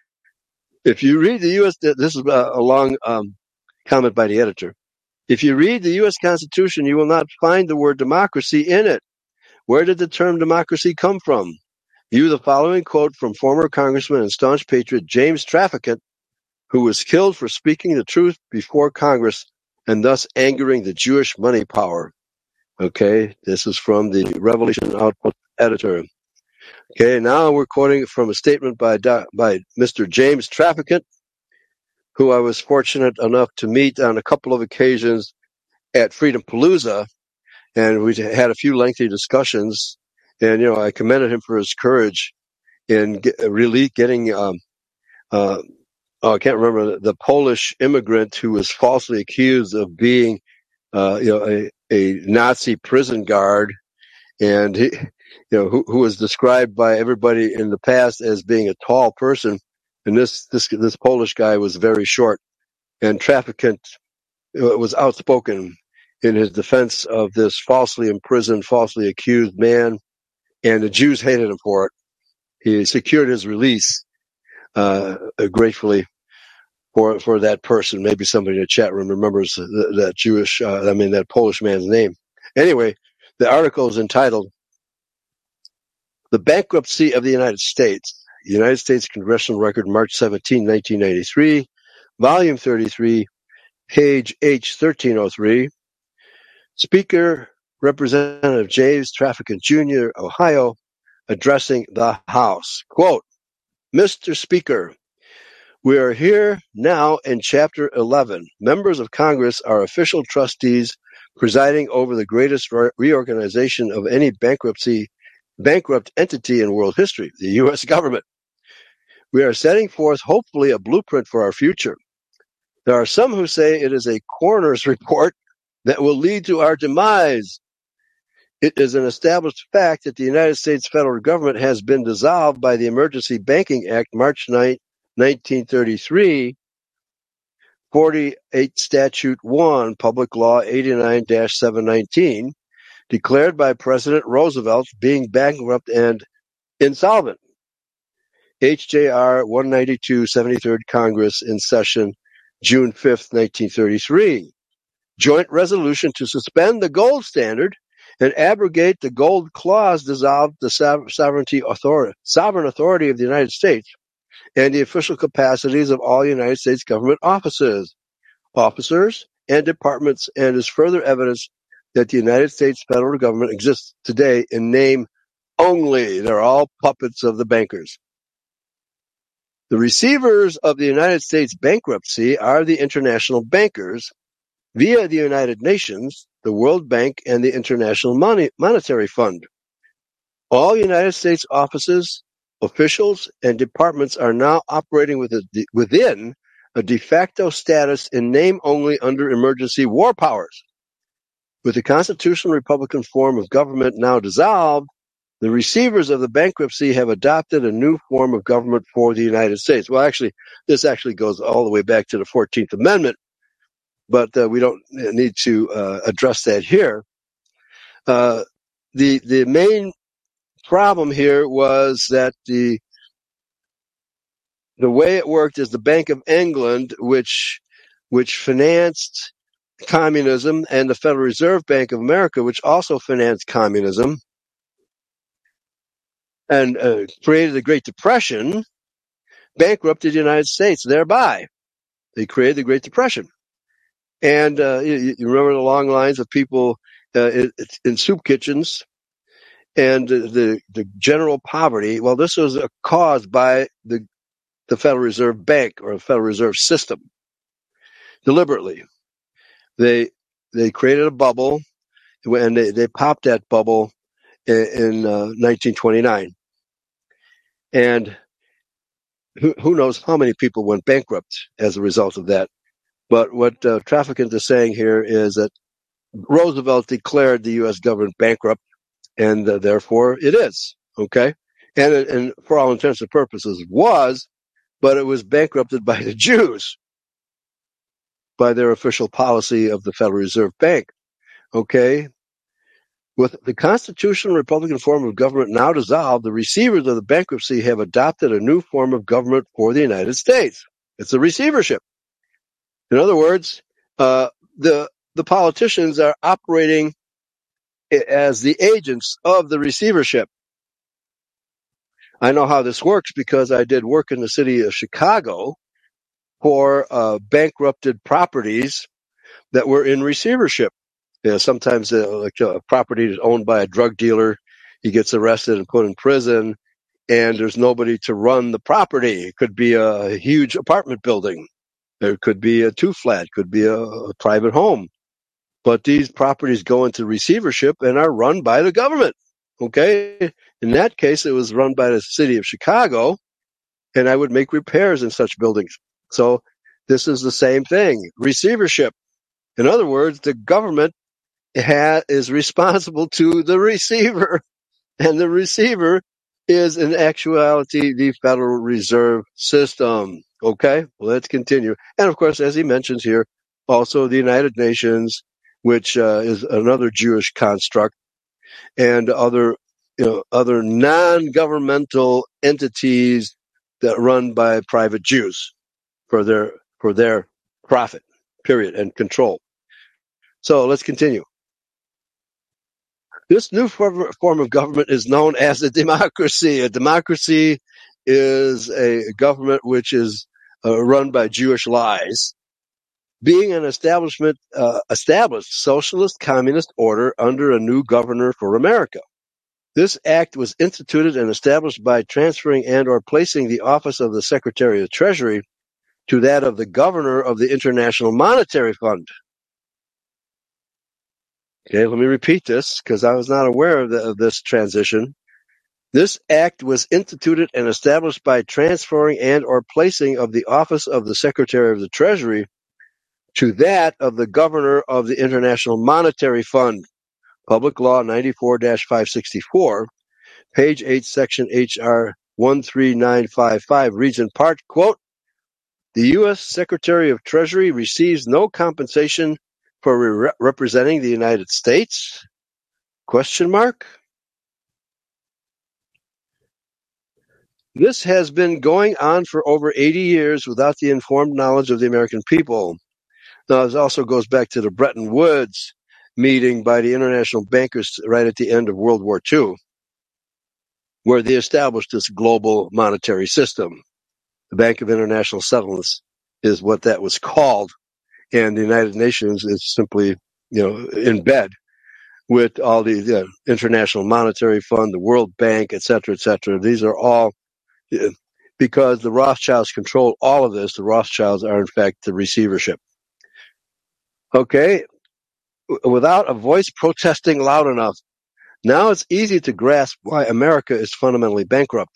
If you read the U S, this is a long um, comment by the editor. If you read the U S Constitution, you will not find the word democracy in it. Where did the term democracy come from? View the following quote from former Congressman and staunch patriot James Traficant, who was killed for speaking the truth before Congress and thus angering the Jewish money power. Okay, this is from the Revelation Outpost editor. Okay, now we're quoting from a statement by by Mister James Traficant, who I was fortunate enough to meet on a couple of occasions at Freedom Palooza, and we had a few lengthy discussions. And you know, I commended him for his courage in get, really getting. Um, uh, oh, I can't remember the, the Polish immigrant who was falsely accused of being, uh, you know, a, a Nazi prison guard, and he, you know, who, who was described by everybody in the past as being a tall person, and this this this Polish guy was very short. And Traficant was outspoken in his defense of this falsely imprisoned, falsely accused man, and the Jews hated him for it. He secured his release uh, gratefully for for that person. Maybe somebody in the chat room remembers that, that Jewish, uh, I mean, that Polish man's name. Anyway, the article is entitled "The Bankruptcy of the United States." United States Congressional Record, March seventeenth, nineteen ninety-three, Volume thirty-three, page H thirteen oh three. Speaker Representative James Traficant Junior, Ohio, addressing the House. Quote, "Mister Speaker, we are here now in Chapter eleven. Members of Congress are official trustees presiding over the greatest re- reorganization of any bankruptcy, bankrupt entity in world history, the U S government. We are setting forth, hopefully, a blueprint for our future. There are some who say it is a coroner's report that will lead to our demise. It is an established fact that the United States federal government has been dissolved by the Emergency Banking Act, March ninth, nineteen thirty-three, forty-eight Statute one, Public Law eighty-nine dash seven nineteen, declared by President Roosevelt being bankrupt and insolvent. H J R one ninety-two, seventy-third Congress in session, June fifth, nineteen thirty-three. Joint resolution to suspend the gold standard and abrogate the gold clause dissolved the sovereignty authority, sovereign authority of the United States and the official capacities of all United States government offices, officers, and departments, and is further evidence that the United States federal government exists today in name only. They're all puppets of the bankers. The receivers of the United States bankruptcy are the international bankers via the United Nations, the World Bank, and the International Mon- Monetary Fund. All United States offices, officials, and departments are now operating with a de- within a de facto status in name only under emergency war powers. With the constitutional Republican form of government now dissolved, the receivers of the bankruptcy have adopted a new form of government for the United States. Well, actually, this actually goes all the way back to the fourteenth Amendment, but uh, we don't need to uh, address that here. Uh, the the main problem here was that the the way it worked is the Bank of England, which which financed communism, and the Federal Reserve Bank of America, which also financed communism, and uh, created the Great Depression, bankrupted the United States. Thereby, they created the Great Depression. And uh, you, you remember the long lines of people uh, it, it's in soup kitchens, and the, the the general poverty. Well, this was uh, caused by the the Federal Reserve Bank or the Federal Reserve System. Deliberately, they they created a bubble, and they, they popped that bubble in, in uh, nineteen twenty-nine, and who, who knows how many people went bankrupt as a result of that. But what uh, Traficant is saying here is that Roosevelt declared the U S government bankrupt, and uh, therefore it is, okay? And, and for all intents and purposes was, but it was bankrupted by the Jews, by their official policy of the Federal Reserve Bank, okay? With the constitutional Republican form of government now dissolved, the receivers of the bankruptcy have adopted a new form of government for the United States. It's a receivership. In other words, uh, the the politicians are operating as the agents of the receivership. I know how this works because I did work in the city of Chicago for uh, bankrupted properties that were in receivership. You know, sometimes uh, like a property is owned by a drug dealer, he gets arrested and put in prison, and there's nobody to run the property. It could be a huge apartment building. It could be a two-flat, could be a, a private home. But these properties go into receivership and are run by the government. Okay? In that case, it was run by the city of Chicago, and I would make repairs in such buildings. So this is the same thing, receivership. In other words, the government ha- is responsible to the receiver, and the receiver is in actuality the Federal Reserve System. Okay, well, let's continue. And of course, as he mentions here, also the United Nations, which uh, is another Jewish construct, and other, you know, other non-governmental entities that run by private Jews for their for their profit, period, and control. So let's continue. This new form form of government is known as a democracy. A democracy is a government which is uh, run by Jewish lies, being an establishment uh, established socialist communist order under a new governor for America. This act was instituted and established by transferring and or placing the office of the Secretary of the Treasury to that of the governor of the International Monetary Fund. Okay, let me repeat this because I was not aware of, the, of this transition. This act was instituted and established by transferring and or placing of the office of the Secretary of the Treasury to that of the governor of the International Monetary Fund. Public Law ninety-four dash five sixty-four, page eight, section H R one three nine five five reads in part, quote, the U S Secretary of Treasury receives no compensation for re- representing the United States? Question mark. This has been going on for over eighty years without the informed knowledge of the American people. Now, this also goes back to the Bretton Woods meeting by the international bankers right at the end of World War Two, where they established this global monetary system. The Bank of International Settlements is what that was called, and the United Nations is simply, you know, in bed with all the, the International Monetary Fund, the World Bank, et cetera, et cetera. These are all, because the Rothschilds control all of this, the Rothschilds are, in fact, the receivership. Okay, without a voice protesting loud enough, now it's easy to grasp why America is fundamentally bankrupt.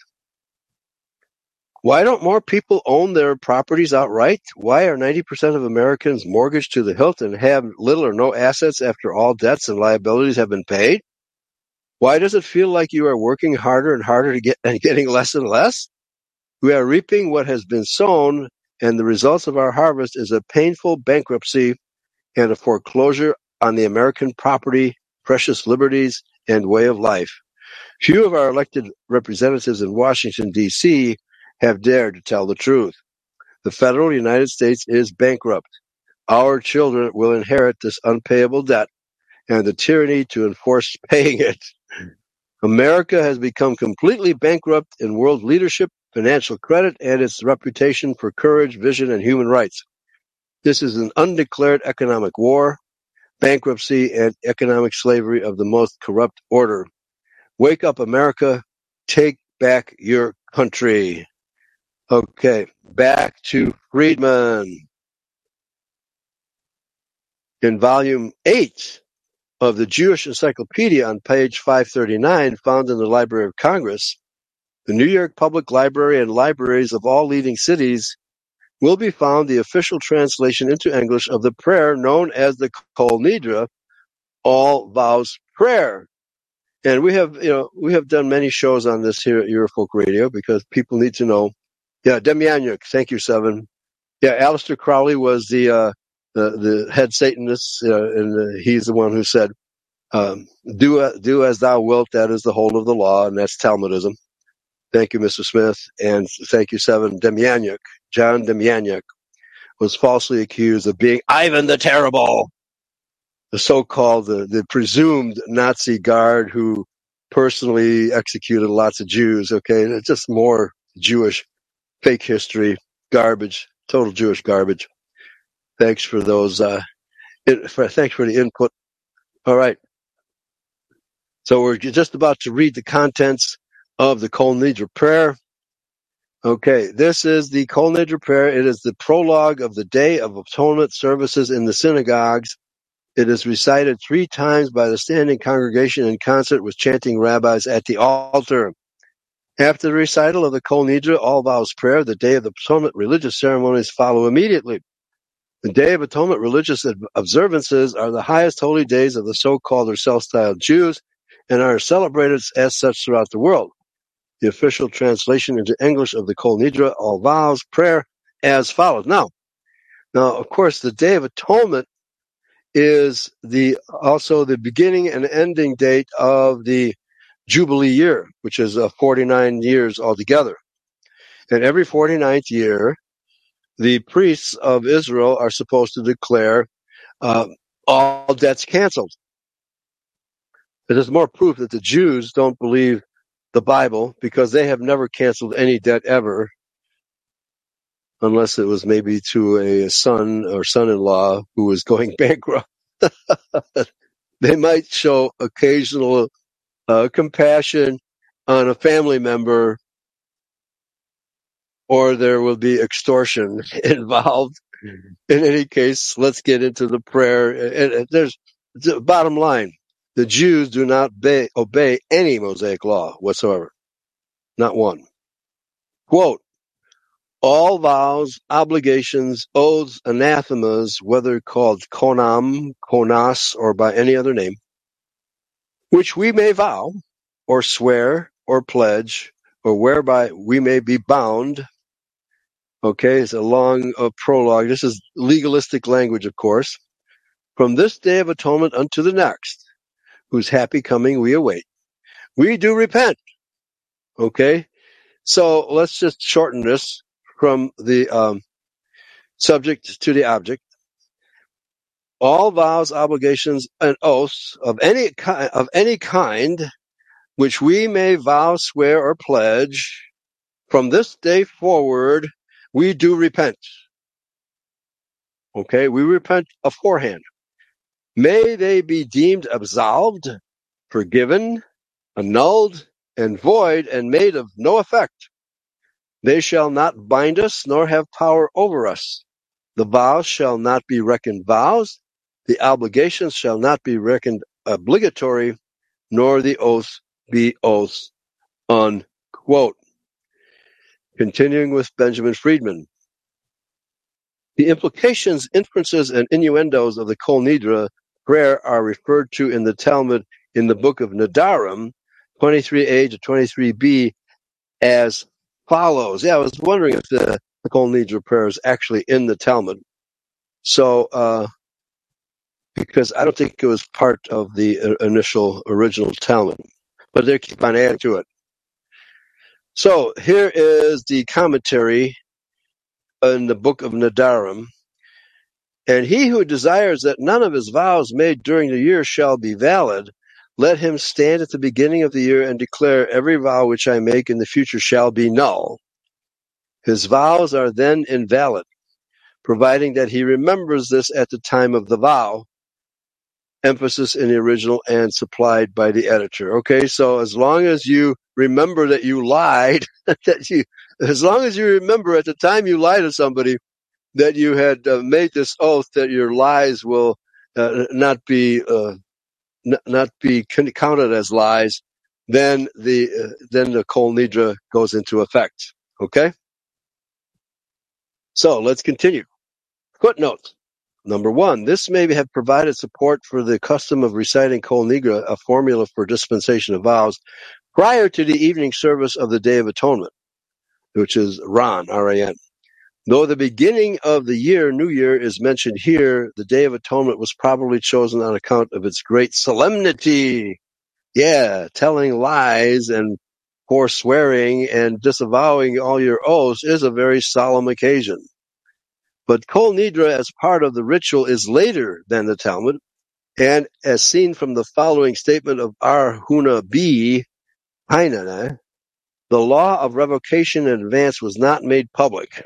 Why don't more people own their properties outright? Why are ninety percent of Americans mortgaged to the hilt and have little or no assets after all debts and liabilities have been paid? Why does it feel like you are working harder and harder to get and getting less and less? We are reaping what has been sown, and the results of our harvest is a painful bankruptcy and a foreclosure on the American property, precious liberties, and way of life. Few of our elected representatives in Washington, D C have dared to tell the truth. The federal United States is bankrupt. Our children will inherit this unpayable debt and the tyranny to enforce paying it. America has become completely bankrupt in world leadership, financial credit, and its reputation for courage, vision, and human rights. This is an undeclared economic war. bankruptcy, and economic slavery of the most corrupt order. Wake up, America. Take back your country. Okay, back to Friedman. In volume eight of the Jewish Encyclopedia on page five thirty-nine, found in the Library of Congress, the New York Public Library and libraries of all leading cities will be found the official translation into English of the prayer known as the Kol Nidre, All Vows Prayer. And we have, you know, we have done many shows on this here at Eurofolk Radio because people need to know. Yeah, Demyanyuk, thank you, Seven. Yeah, Aleister Crowley was the uh, the, the head Satanist, uh, and uh, he's the one who said, um, "Do uh, do as thou wilt." That is the whole of the law, and that's Talmudism. Thank you, Mister Smith, and thank you, Seven. Demyanyuk, John Demyanyuk, was falsely accused of being Ivan the Terrible, the so-called, the, the presumed Nazi guard who personally executed lots of Jews. Okay, it's just more Jewish fake history, garbage, total Jewish garbage. Thanks for those. Uh, it, for, thanks for the input. All right. So we're just about to read the contents of the Kol Nidre prayer. Okay, this is the Kol Nidre prayer. It is the prologue of the Day of Atonement services in the synagogues. It is recited three times by the standing congregation in concert with chanting rabbis at the altar. After the recital of the Kol Nidre, All Vows Prayer, the Day of the Atonement religious ceremonies follow immediately. The Day of Atonement religious observances are the highest holy days of the so-called or self-styled Jews and are celebrated as such throughout the world. The official translation into English of the Kol Nidre, All Vows Prayer, as follows. Now, now, of course, the Day of Atonement is the also the beginning and ending date of the Jubilee year, which is uh, forty-nine years altogether. And every forty-ninth year, the priests of Israel are supposed to declare uh, all debts canceled. There's more proof that the Jews don't believe the Bible because they have never canceled any debt ever, unless it was maybe to a son or son-in-law who was going bankrupt. They might show occasional uh, compassion on a family member, or there will be extortion involved. In any case, let's get into the prayer. And, and there's the bottom line: the Jews do not obey, obey any Mosaic law whatsoever, not one. Quote: all vows, obligations, oaths, anathemas, whether called konam, konas, or by any other name, which we may vow, or swear, or pledge, or whereby we may be bound. Okay, it's a long uh, prologue. This is legalistic language, of course. From this Day of Atonement unto the next, whose happy coming we await, we do repent. Okay, so let's just shorten this from the um, subject to the object. All vows, obligations, and oaths of any ki- of any kind, which we may vow, swear, or pledge, from this day forward, we do repent. Okay, we repent aforehand. May they be deemed absolved, forgiven, annulled, and void, and made of no effect. They shall not bind us, nor have power over us. The vows shall not be reckoned vows. The obligations shall not be reckoned obligatory, nor the oaths be oaths. Unquote. Continuing with Benjamin Friedman. The implications, inferences, and innuendos of the Kol Nidre prayer are referred to in the Talmud in the book of Nedarim, twenty-three A to twenty-three B, as follows. Yeah, I was wondering if the, the Kol Nidre prayer is actually in the Talmud. So, uh, because I don't think it was part of the uh, initial original Talmud, but they keep on adding to it. So here is the commentary in the book of Nedarim. And he who desires that none of his vows made during the year shall be valid, let him stand at the beginning of the year and declare, every vow which I make in the future shall be null. His vows are then invalid, providing that he remembers this at the time of the vow, emphasis in the original and supplied by the editor. Okay, so as long as you remember that you lied, that you, as long as you remember at the time you lied to somebody that you had uh, made this oath that your lies will uh, not be uh, n- not be counted as lies, then the uh, then the Kol Nidre goes into effect. Okay, so let's continue. Footnotes. Number one, this may have provided support for the custom of reciting Kol Nidre, a formula for dispensation of vows, prior to the evening service of the Day of Atonement, which is Ran, R A N. Though the beginning of the year, New Year, is mentioned here, the Day of Atonement was probably chosen on account of its great solemnity. Yeah, telling lies and forswearing and disavowing all your oaths is a very solemn occasion. But Kol Nidre as part of the ritual is later than the Talmud, and as seen from the following statement of R. Huna B. Heinane, the law of revocation in advance was not made public.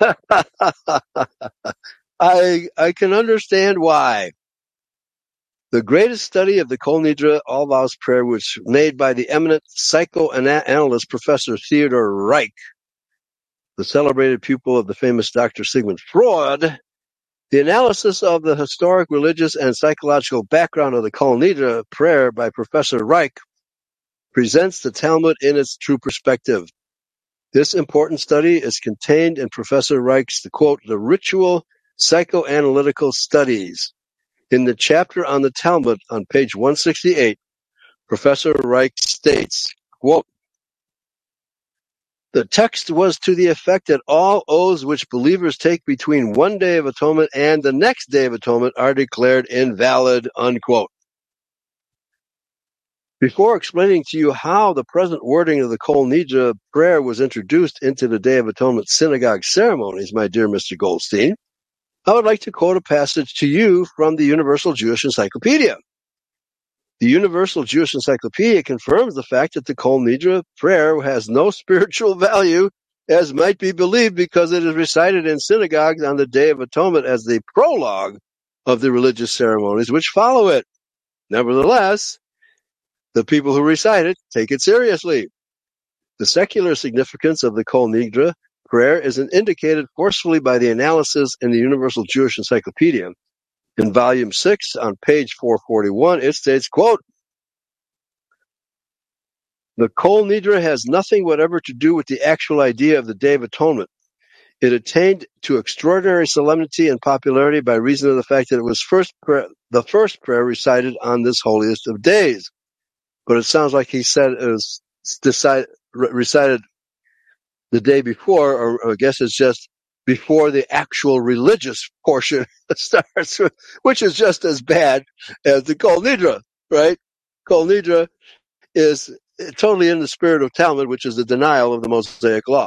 I I can understand why. The greatest study of the Kol Nidre all vows prayer was made by the eminent psychoanalyst Professor Theodor Reich, the celebrated pupil of the famous Doctor Sigmund Freud. The analysis of the historic, religious, and psychological background of the Kol Nidre prayer by Professor Reich presents the Talmud in its true perspective. This important study is contained in Professor Reich's, the quote, the Ritual Psychoanalytical Studies. In the chapter on the Talmud on page one sixty-eight, Professor Reich states, quote, the text was to the effect that all oaths which believers take between one Day of Atonement and the next Day of Atonement are declared invalid, unquote. Before explaining to you how the present wording of the Kol Nidre prayer was introduced into the Day of Atonement synagogue ceremonies, my dear Mister Goldstein, I would like to quote a passage to you from the Universal Jewish Encyclopedia. The Universal Jewish Encyclopedia confirms the fact that the Kol Nidre prayer has no spiritual value, as might be believed, because it is recited in synagogues on the Day of Atonement as the prologue of the religious ceremonies which follow it. Nevertheless, the people who recite it take it seriously. The secular significance of the Kol Nidre prayer is indicated forcefully by the analysis in the Universal Jewish Encyclopedia. In volume six, on page four forty-one, it states, quote, the Kol Nidre has nothing whatever to do with the actual idea of the Day of Atonement. It attained to extraordinary solemnity and popularity by reason of the fact that it was first prayer, the first prayer recited on this holiest of days. But it sounds like he said it was decided, recited the day before, or I guess it's just before the actual religious portion starts, which is just as bad as the Kol Nidre, right? Kol Nidre is totally in the spirit of Talmud, which is the denial of the Mosaic law.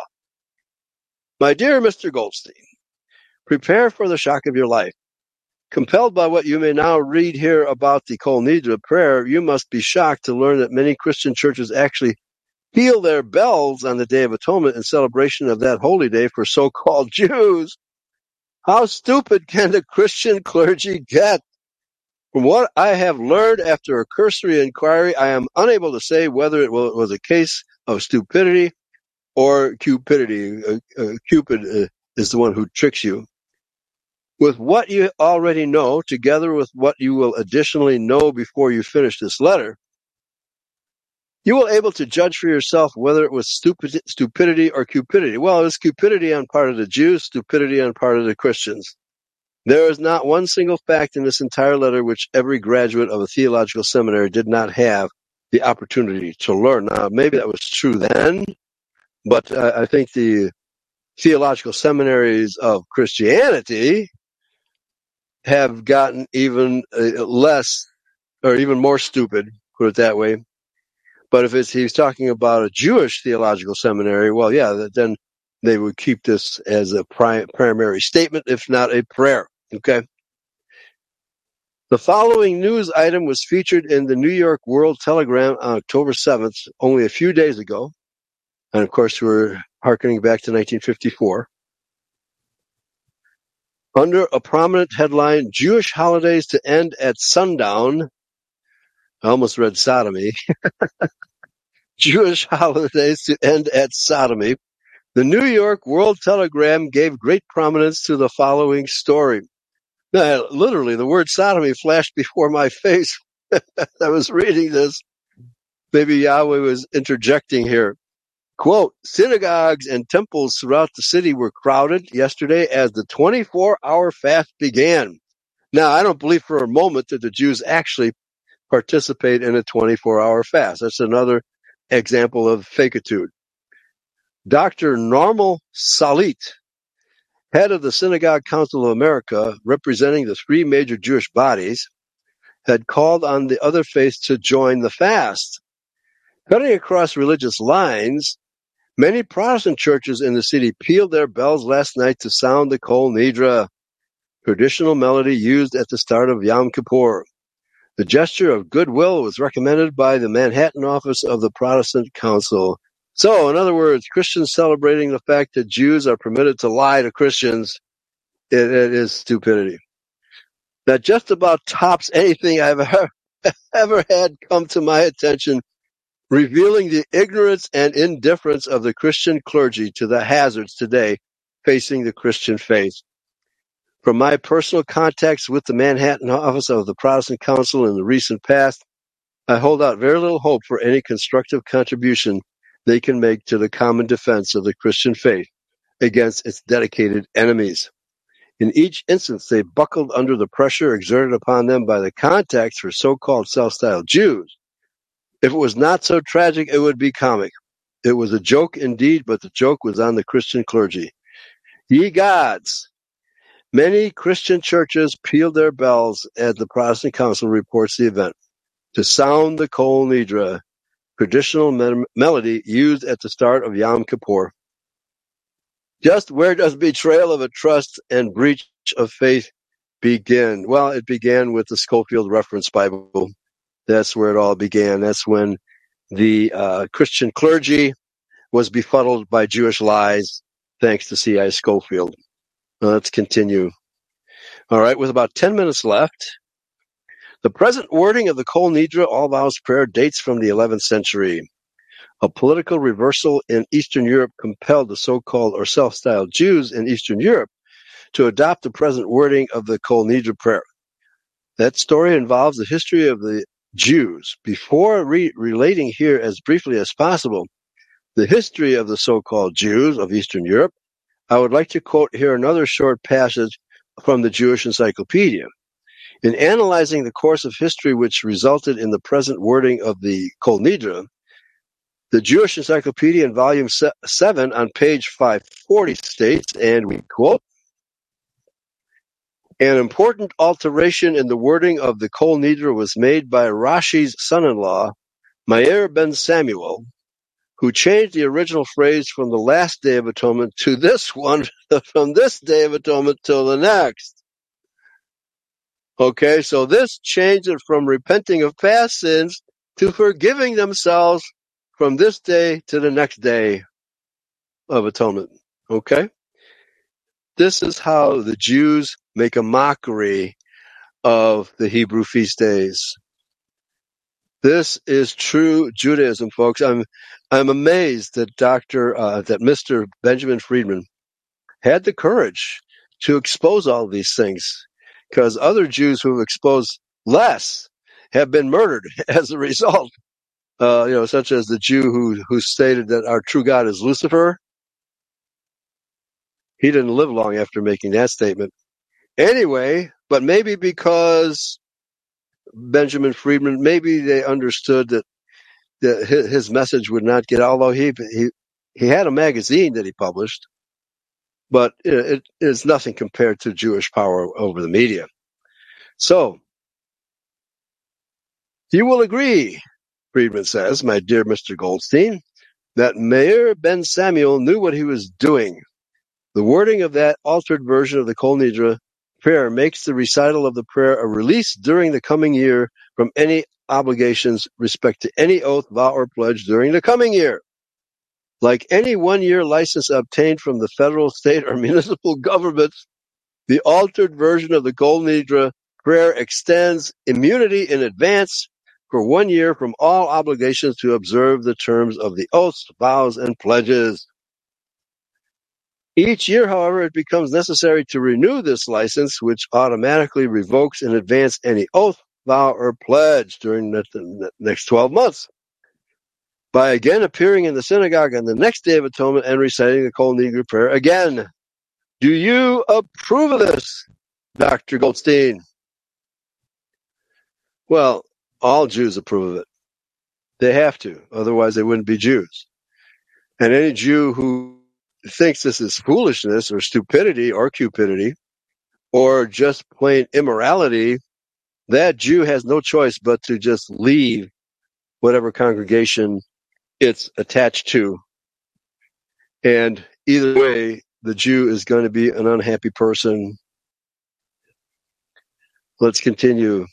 My dear Mister Goldstein, prepare for the shock of your life. Compelled by what you may now read here about the Kol Nidre prayer, you must be shocked to learn that many Christian churches actually peal their bells on the Day of Atonement in celebration of that holy day for so-called Jews. How stupid can the Christian clergy get? From what I have learned after a cursory inquiry, I am unable to say whether it was a case of stupidity or cupidity. Uh, uh, Cupid uh, is the one who tricks you. With what you already know, together with what you will additionally know before you finish this letter, you will be able to judge for yourself whether it was stupid, stupidity or cupidity. Well, it was cupidity on part of the Jews, stupidity on part of the Christians. There is not one single fact in this entire letter which every graduate of a theological seminary did not have the opportunity to learn. Now, maybe that was true then, but uh, I think the theological seminaries of Christianity have gotten even uh, less, or even more stupid, put it that way. But if it's, he's talking about a Jewish theological seminary, well, yeah, then they would keep this as a pri- primary statement, if not a prayer. Okay. The following news item was featured in the New York World Telegram on October seventh, only a few days ago. And of course, we're hearkening back to nineteen fifty-four. Under a prominent headline, Jewish holidays to end at sundown, I almost read sodomy. Jewish holidays to end at sodomy. The New York World Telegram gave great prominence to the following story. Now, literally, the word sodomy flashed before my face. I was reading this. Maybe Yahweh was interjecting here. Quote, synagogues and temples throughout the city were crowded yesterday as the twenty-four hour fast began. Now, I don't believe for a moment that the Jews actually participate in a twenty-four hour fast. That's another example of fakitude. Doctor Normal Salit, head of the Synagogue Council of America, representing the three major Jewish bodies, had called on the other faiths to join the fast. Cutting across religious lines, many Protestant churches in the city pealed their bells last night to sound the Kol Nidre, traditional melody used at the start of Yom Kippur. The gesture of goodwill was recommended by the Manhattan office of the Protestant Council. So, in other words, Christians celebrating the fact that Jews are permitted to lie to Christians, it, it is stupidity. That just about tops anything I've ever, ever had come to my attention, revealing the ignorance and indifference of the Christian clergy to the hazards today facing the Christian faith. From my personal contacts with the Manhattan office of the Protestant Council in the recent past, I hold out very little hope for any constructive contribution they can make to the common defense of the Christian faith against its dedicated enemies. In each instance, they buckled under the pressure exerted upon them by the contacts for so-called self-styled Jews. If it was not so tragic, it would be comic. It was a joke indeed, but the joke was on the Christian clergy. Ye gods! Many Christian churches pealed their bells as the Protestant Council reports the event to sound the Kol Nidre, traditional me- melody used at the start of Yom Kippur. Just where does betrayal of a trust and breach of faith begin? Well, it began with the Scofield Reference Bible. That's where it all began. That's when the uh, Christian clergy was befuddled by Jewish lies, thanks to C I Scofield. Now, let's continue. All right, with about ten minutes left, the present wording of the Kol Nidre All Vows Prayer dates from the eleventh century. A political reversal in Eastern Europe compelled the so-called or self-styled Jews in Eastern Europe to adopt the present wording of the Kol Nidre prayer. That story involves the history of the Jews. Before re- relating here as briefly as possible the history of the so-called Jews of Eastern Europe, I would like to quote here another short passage from the Jewish Encyclopedia. In analyzing the course of history which resulted in the present wording of the Kol Nidre, the Jewish Encyclopedia in volume seven on page five forty states, and we quote, an important alteration in the wording of the Kol Nidre was made by Rashi's son-in-law, Meir ben Samuel, who changed the original phrase from the last Day of Atonement to this one, from this Day of Atonement till the next. Okay, so this changed it from repenting of past sins to forgiving themselves from this day to the next Day of Atonement. Okay? This is how the Jews make a mockery of the Hebrew feast days. This is true Judaism, folks. I'm I'm amazed that Doctor Uh, that Mister Benjamin Friedman had the courage to expose all these things, because other Jews who have exposed less have been murdered as a result. Uh, you know, such as the Jew who who stated that our true God is Lucifer. He didn't live long after making that statement. Anyway, but maybe because Benjamin Friedman, maybe they understood that, that his message would not get, although he he he had a magazine that he published, but it is nothing compared to Jewish power over the media. So, you will agree, Friedman says, my dear Mister Goldstein, that Meir ben Samuel knew what he was doing. The wording of that altered version of the Kol Nidre prayer makes the recital of the prayer a release during the coming year from any obligations respect to any oath, vow, or pledge during the coming year. Like any one-year license obtained from the federal, state, or municipal governments, the altered version of the Kol Nidre prayer extends immunity in advance for one year from all obligations to observe the terms of the oaths, vows, and pledges. Each year, however, it becomes necessary to renew this license, which automatically revokes in advance any oath, vow, or pledge during the, the next twelve months, by again appearing in the synagogue on the next Day of Atonement and reciting the Kol Nidre prayer again. Do you approve of this, Doctor Goldstein? Well, all Jews approve of it. They have to, otherwise they wouldn't be Jews. And any Jew who thinks this is foolishness or stupidity or cupidity or just plain immorality, that Jew has no choice but to just leave whatever congregation it's attached to. And either way, the Jew is going to be an unhappy person. Let's continue.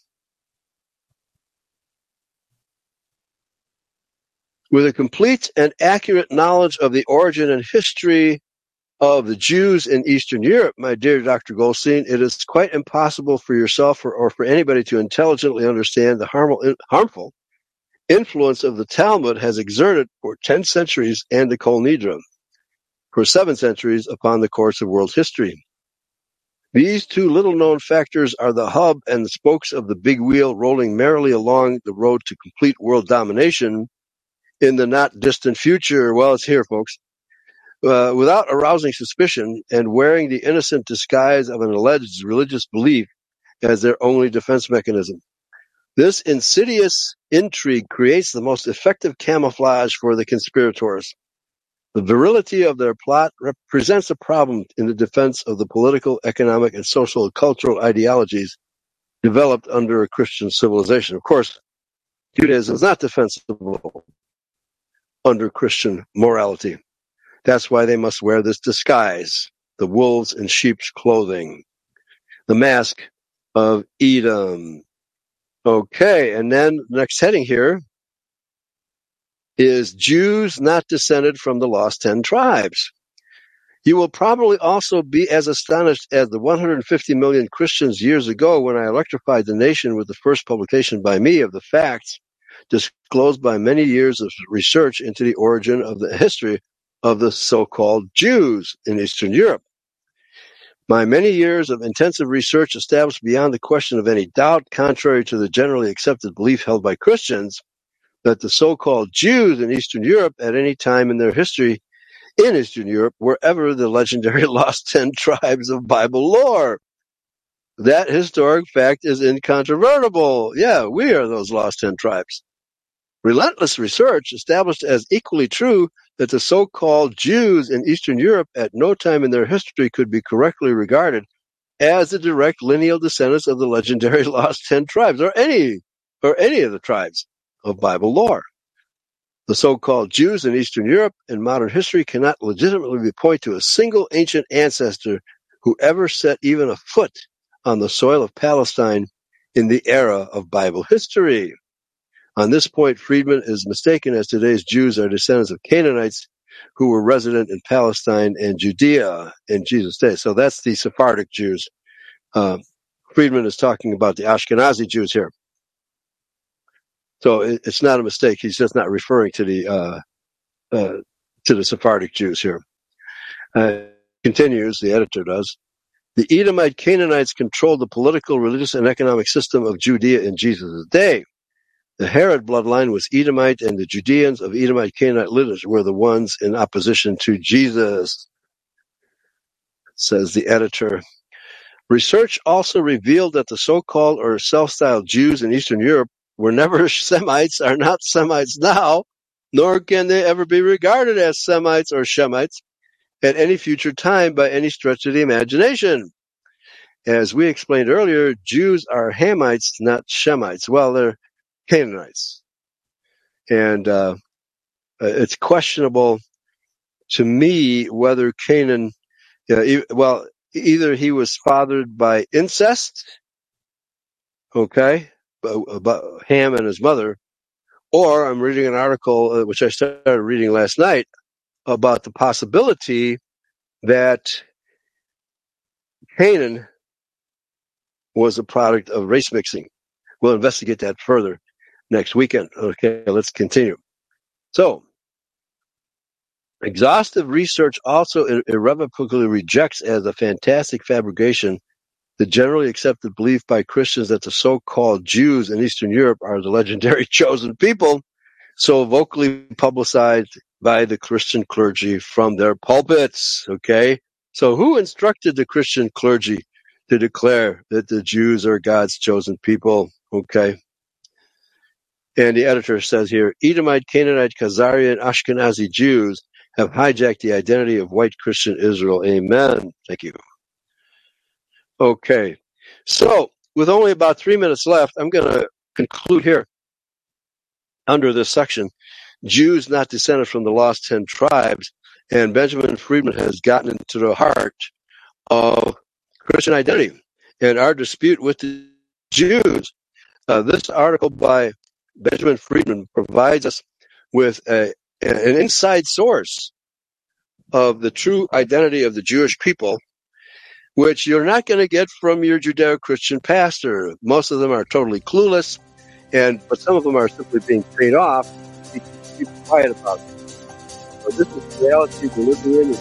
With a complete and accurate knowledge of the origin and history of the Jews in Eastern Europe, my dear Doctor Goldstein, it is quite impossible for yourself or, or for anybody to intelligently understand the harmful, harmful influence of the Talmud has exerted for ten centuries and the Kol Nidre for seven centuries upon the course of world history. These two little-known factors are the hub and the spokes of the big wheel rolling merrily along the road to complete world domination in the not-distant future. Well, it's here, folks. Uh, without arousing suspicion and wearing the innocent disguise of an alleged religious belief as their only defense mechanism. This insidious intrigue creates the most effective camouflage for the conspirators. The virility of their plot represents a problem in the defense of the political, economic, and social and cultural ideologies developed under a Christian civilization. Of course, Judaism is not defensible under Christian morality. That's why they must wear this disguise, the wolves in sheep's clothing, the mask of Edom. Okay, and then the next heading here is Jews not descended from the lost ten tribes. You will probably also be as astonished as the one hundred fifty million Christians years ago when I electrified the nation with the first publication by me of the facts disclosed by many years of research into the origin of the history of the so-called Jews in Eastern Europe. My many years of intensive research established beyond the question of any doubt, contrary to the generally accepted belief held by Christians, that the so-called Jews in Eastern Europe at any time in their history in Eastern Europe were ever the legendary lost ten tribes of Bible lore. That historic fact is incontrovertible. Yeah, we are those lost ten tribes. Relentless research established as equally true that the so-called Jews in Eastern Europe at no time in their history could be correctly regarded as the direct lineal descendants of the legendary lost ten tribes, or any, or any of the tribes of Bible lore. The so-called Jews in Eastern Europe in modern history cannot legitimately point to a single ancient ancestor who ever set even a foot on the soil of Palestine in the era of Bible history. On this point, Friedman is mistaken, as today's Jews are descendants of Canaanites who were resident in Palestine and Judea in Jesus' day. So that's the Sephardic Jews. Uh, Friedman is talking about the Ashkenazi Jews here. So it, it's not a mistake. He's just not referring to the uh, uh, to the Sephardic Jews here. Uh, continues, the editor does. The Edomite Canaanites controlled the political, religious, and economic system of Judea in Jesus' day. The Herod bloodline was Edomite, and the Judeans of Edomite Canaanite lineage were the ones in opposition to Jesus, says the editor. Research also revealed that the so-called or self-styled Jews in Eastern Europe were never Semites, are not Semites now, nor can they ever be regarded as Semites or Shemites at any future time by any stretch of the imagination. As we explained earlier, Jews are Hamites, not Shemites. Well, they're Canaanites. And uh, it's questionable to me whether Canaan, uh, e- well, either he was fathered by incest, okay, about Ham and his mother, or I'm reading an article, uh, which I started reading last night, about the possibility that Canaan was a product of race mixing. We'll investigate that further. next weekend. Okay, let's continue. So, exhaustive research also ir- irrevocably rejects as a fantastic fabrication the generally accepted belief by Christians that the so-called Jews in Eastern Europe are the legendary chosen people, so vocally publicized by the Christian clergy from their pulpits. Okay, so who instructed the Christian clergy to declare that the Jews are God's chosen people? Okay. And the editor says here, Edomite, Canaanite, Khazarian, Ashkenazi Jews have hijacked the identity of white Christian Israel. Amen. Thank you. Okay. So, with only about three minutes left, I'm going to conclude here under this section, Jews not descended from the lost ten tribes, and Benjamin Friedman has gotten into the heart of Christian identity and our dispute with the Jews. Uh, this article by Benjamin Friedman provides us with a, an inside source of the true identity of the Jewish people, which you're not going to get from your Judeo-Christian pastor. Most of them are totally clueless, and but some of them are simply being paid off to keep quiet about it. So this is the reality we're living in.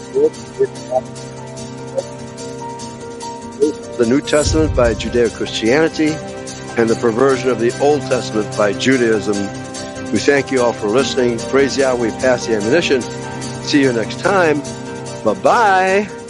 The New Testament by Judeo-Christianity and the perversion of the Old Testament by Judaism. We thank you all for listening. Praise Yahweh, pass the ammunition. See you next time. Bye-bye.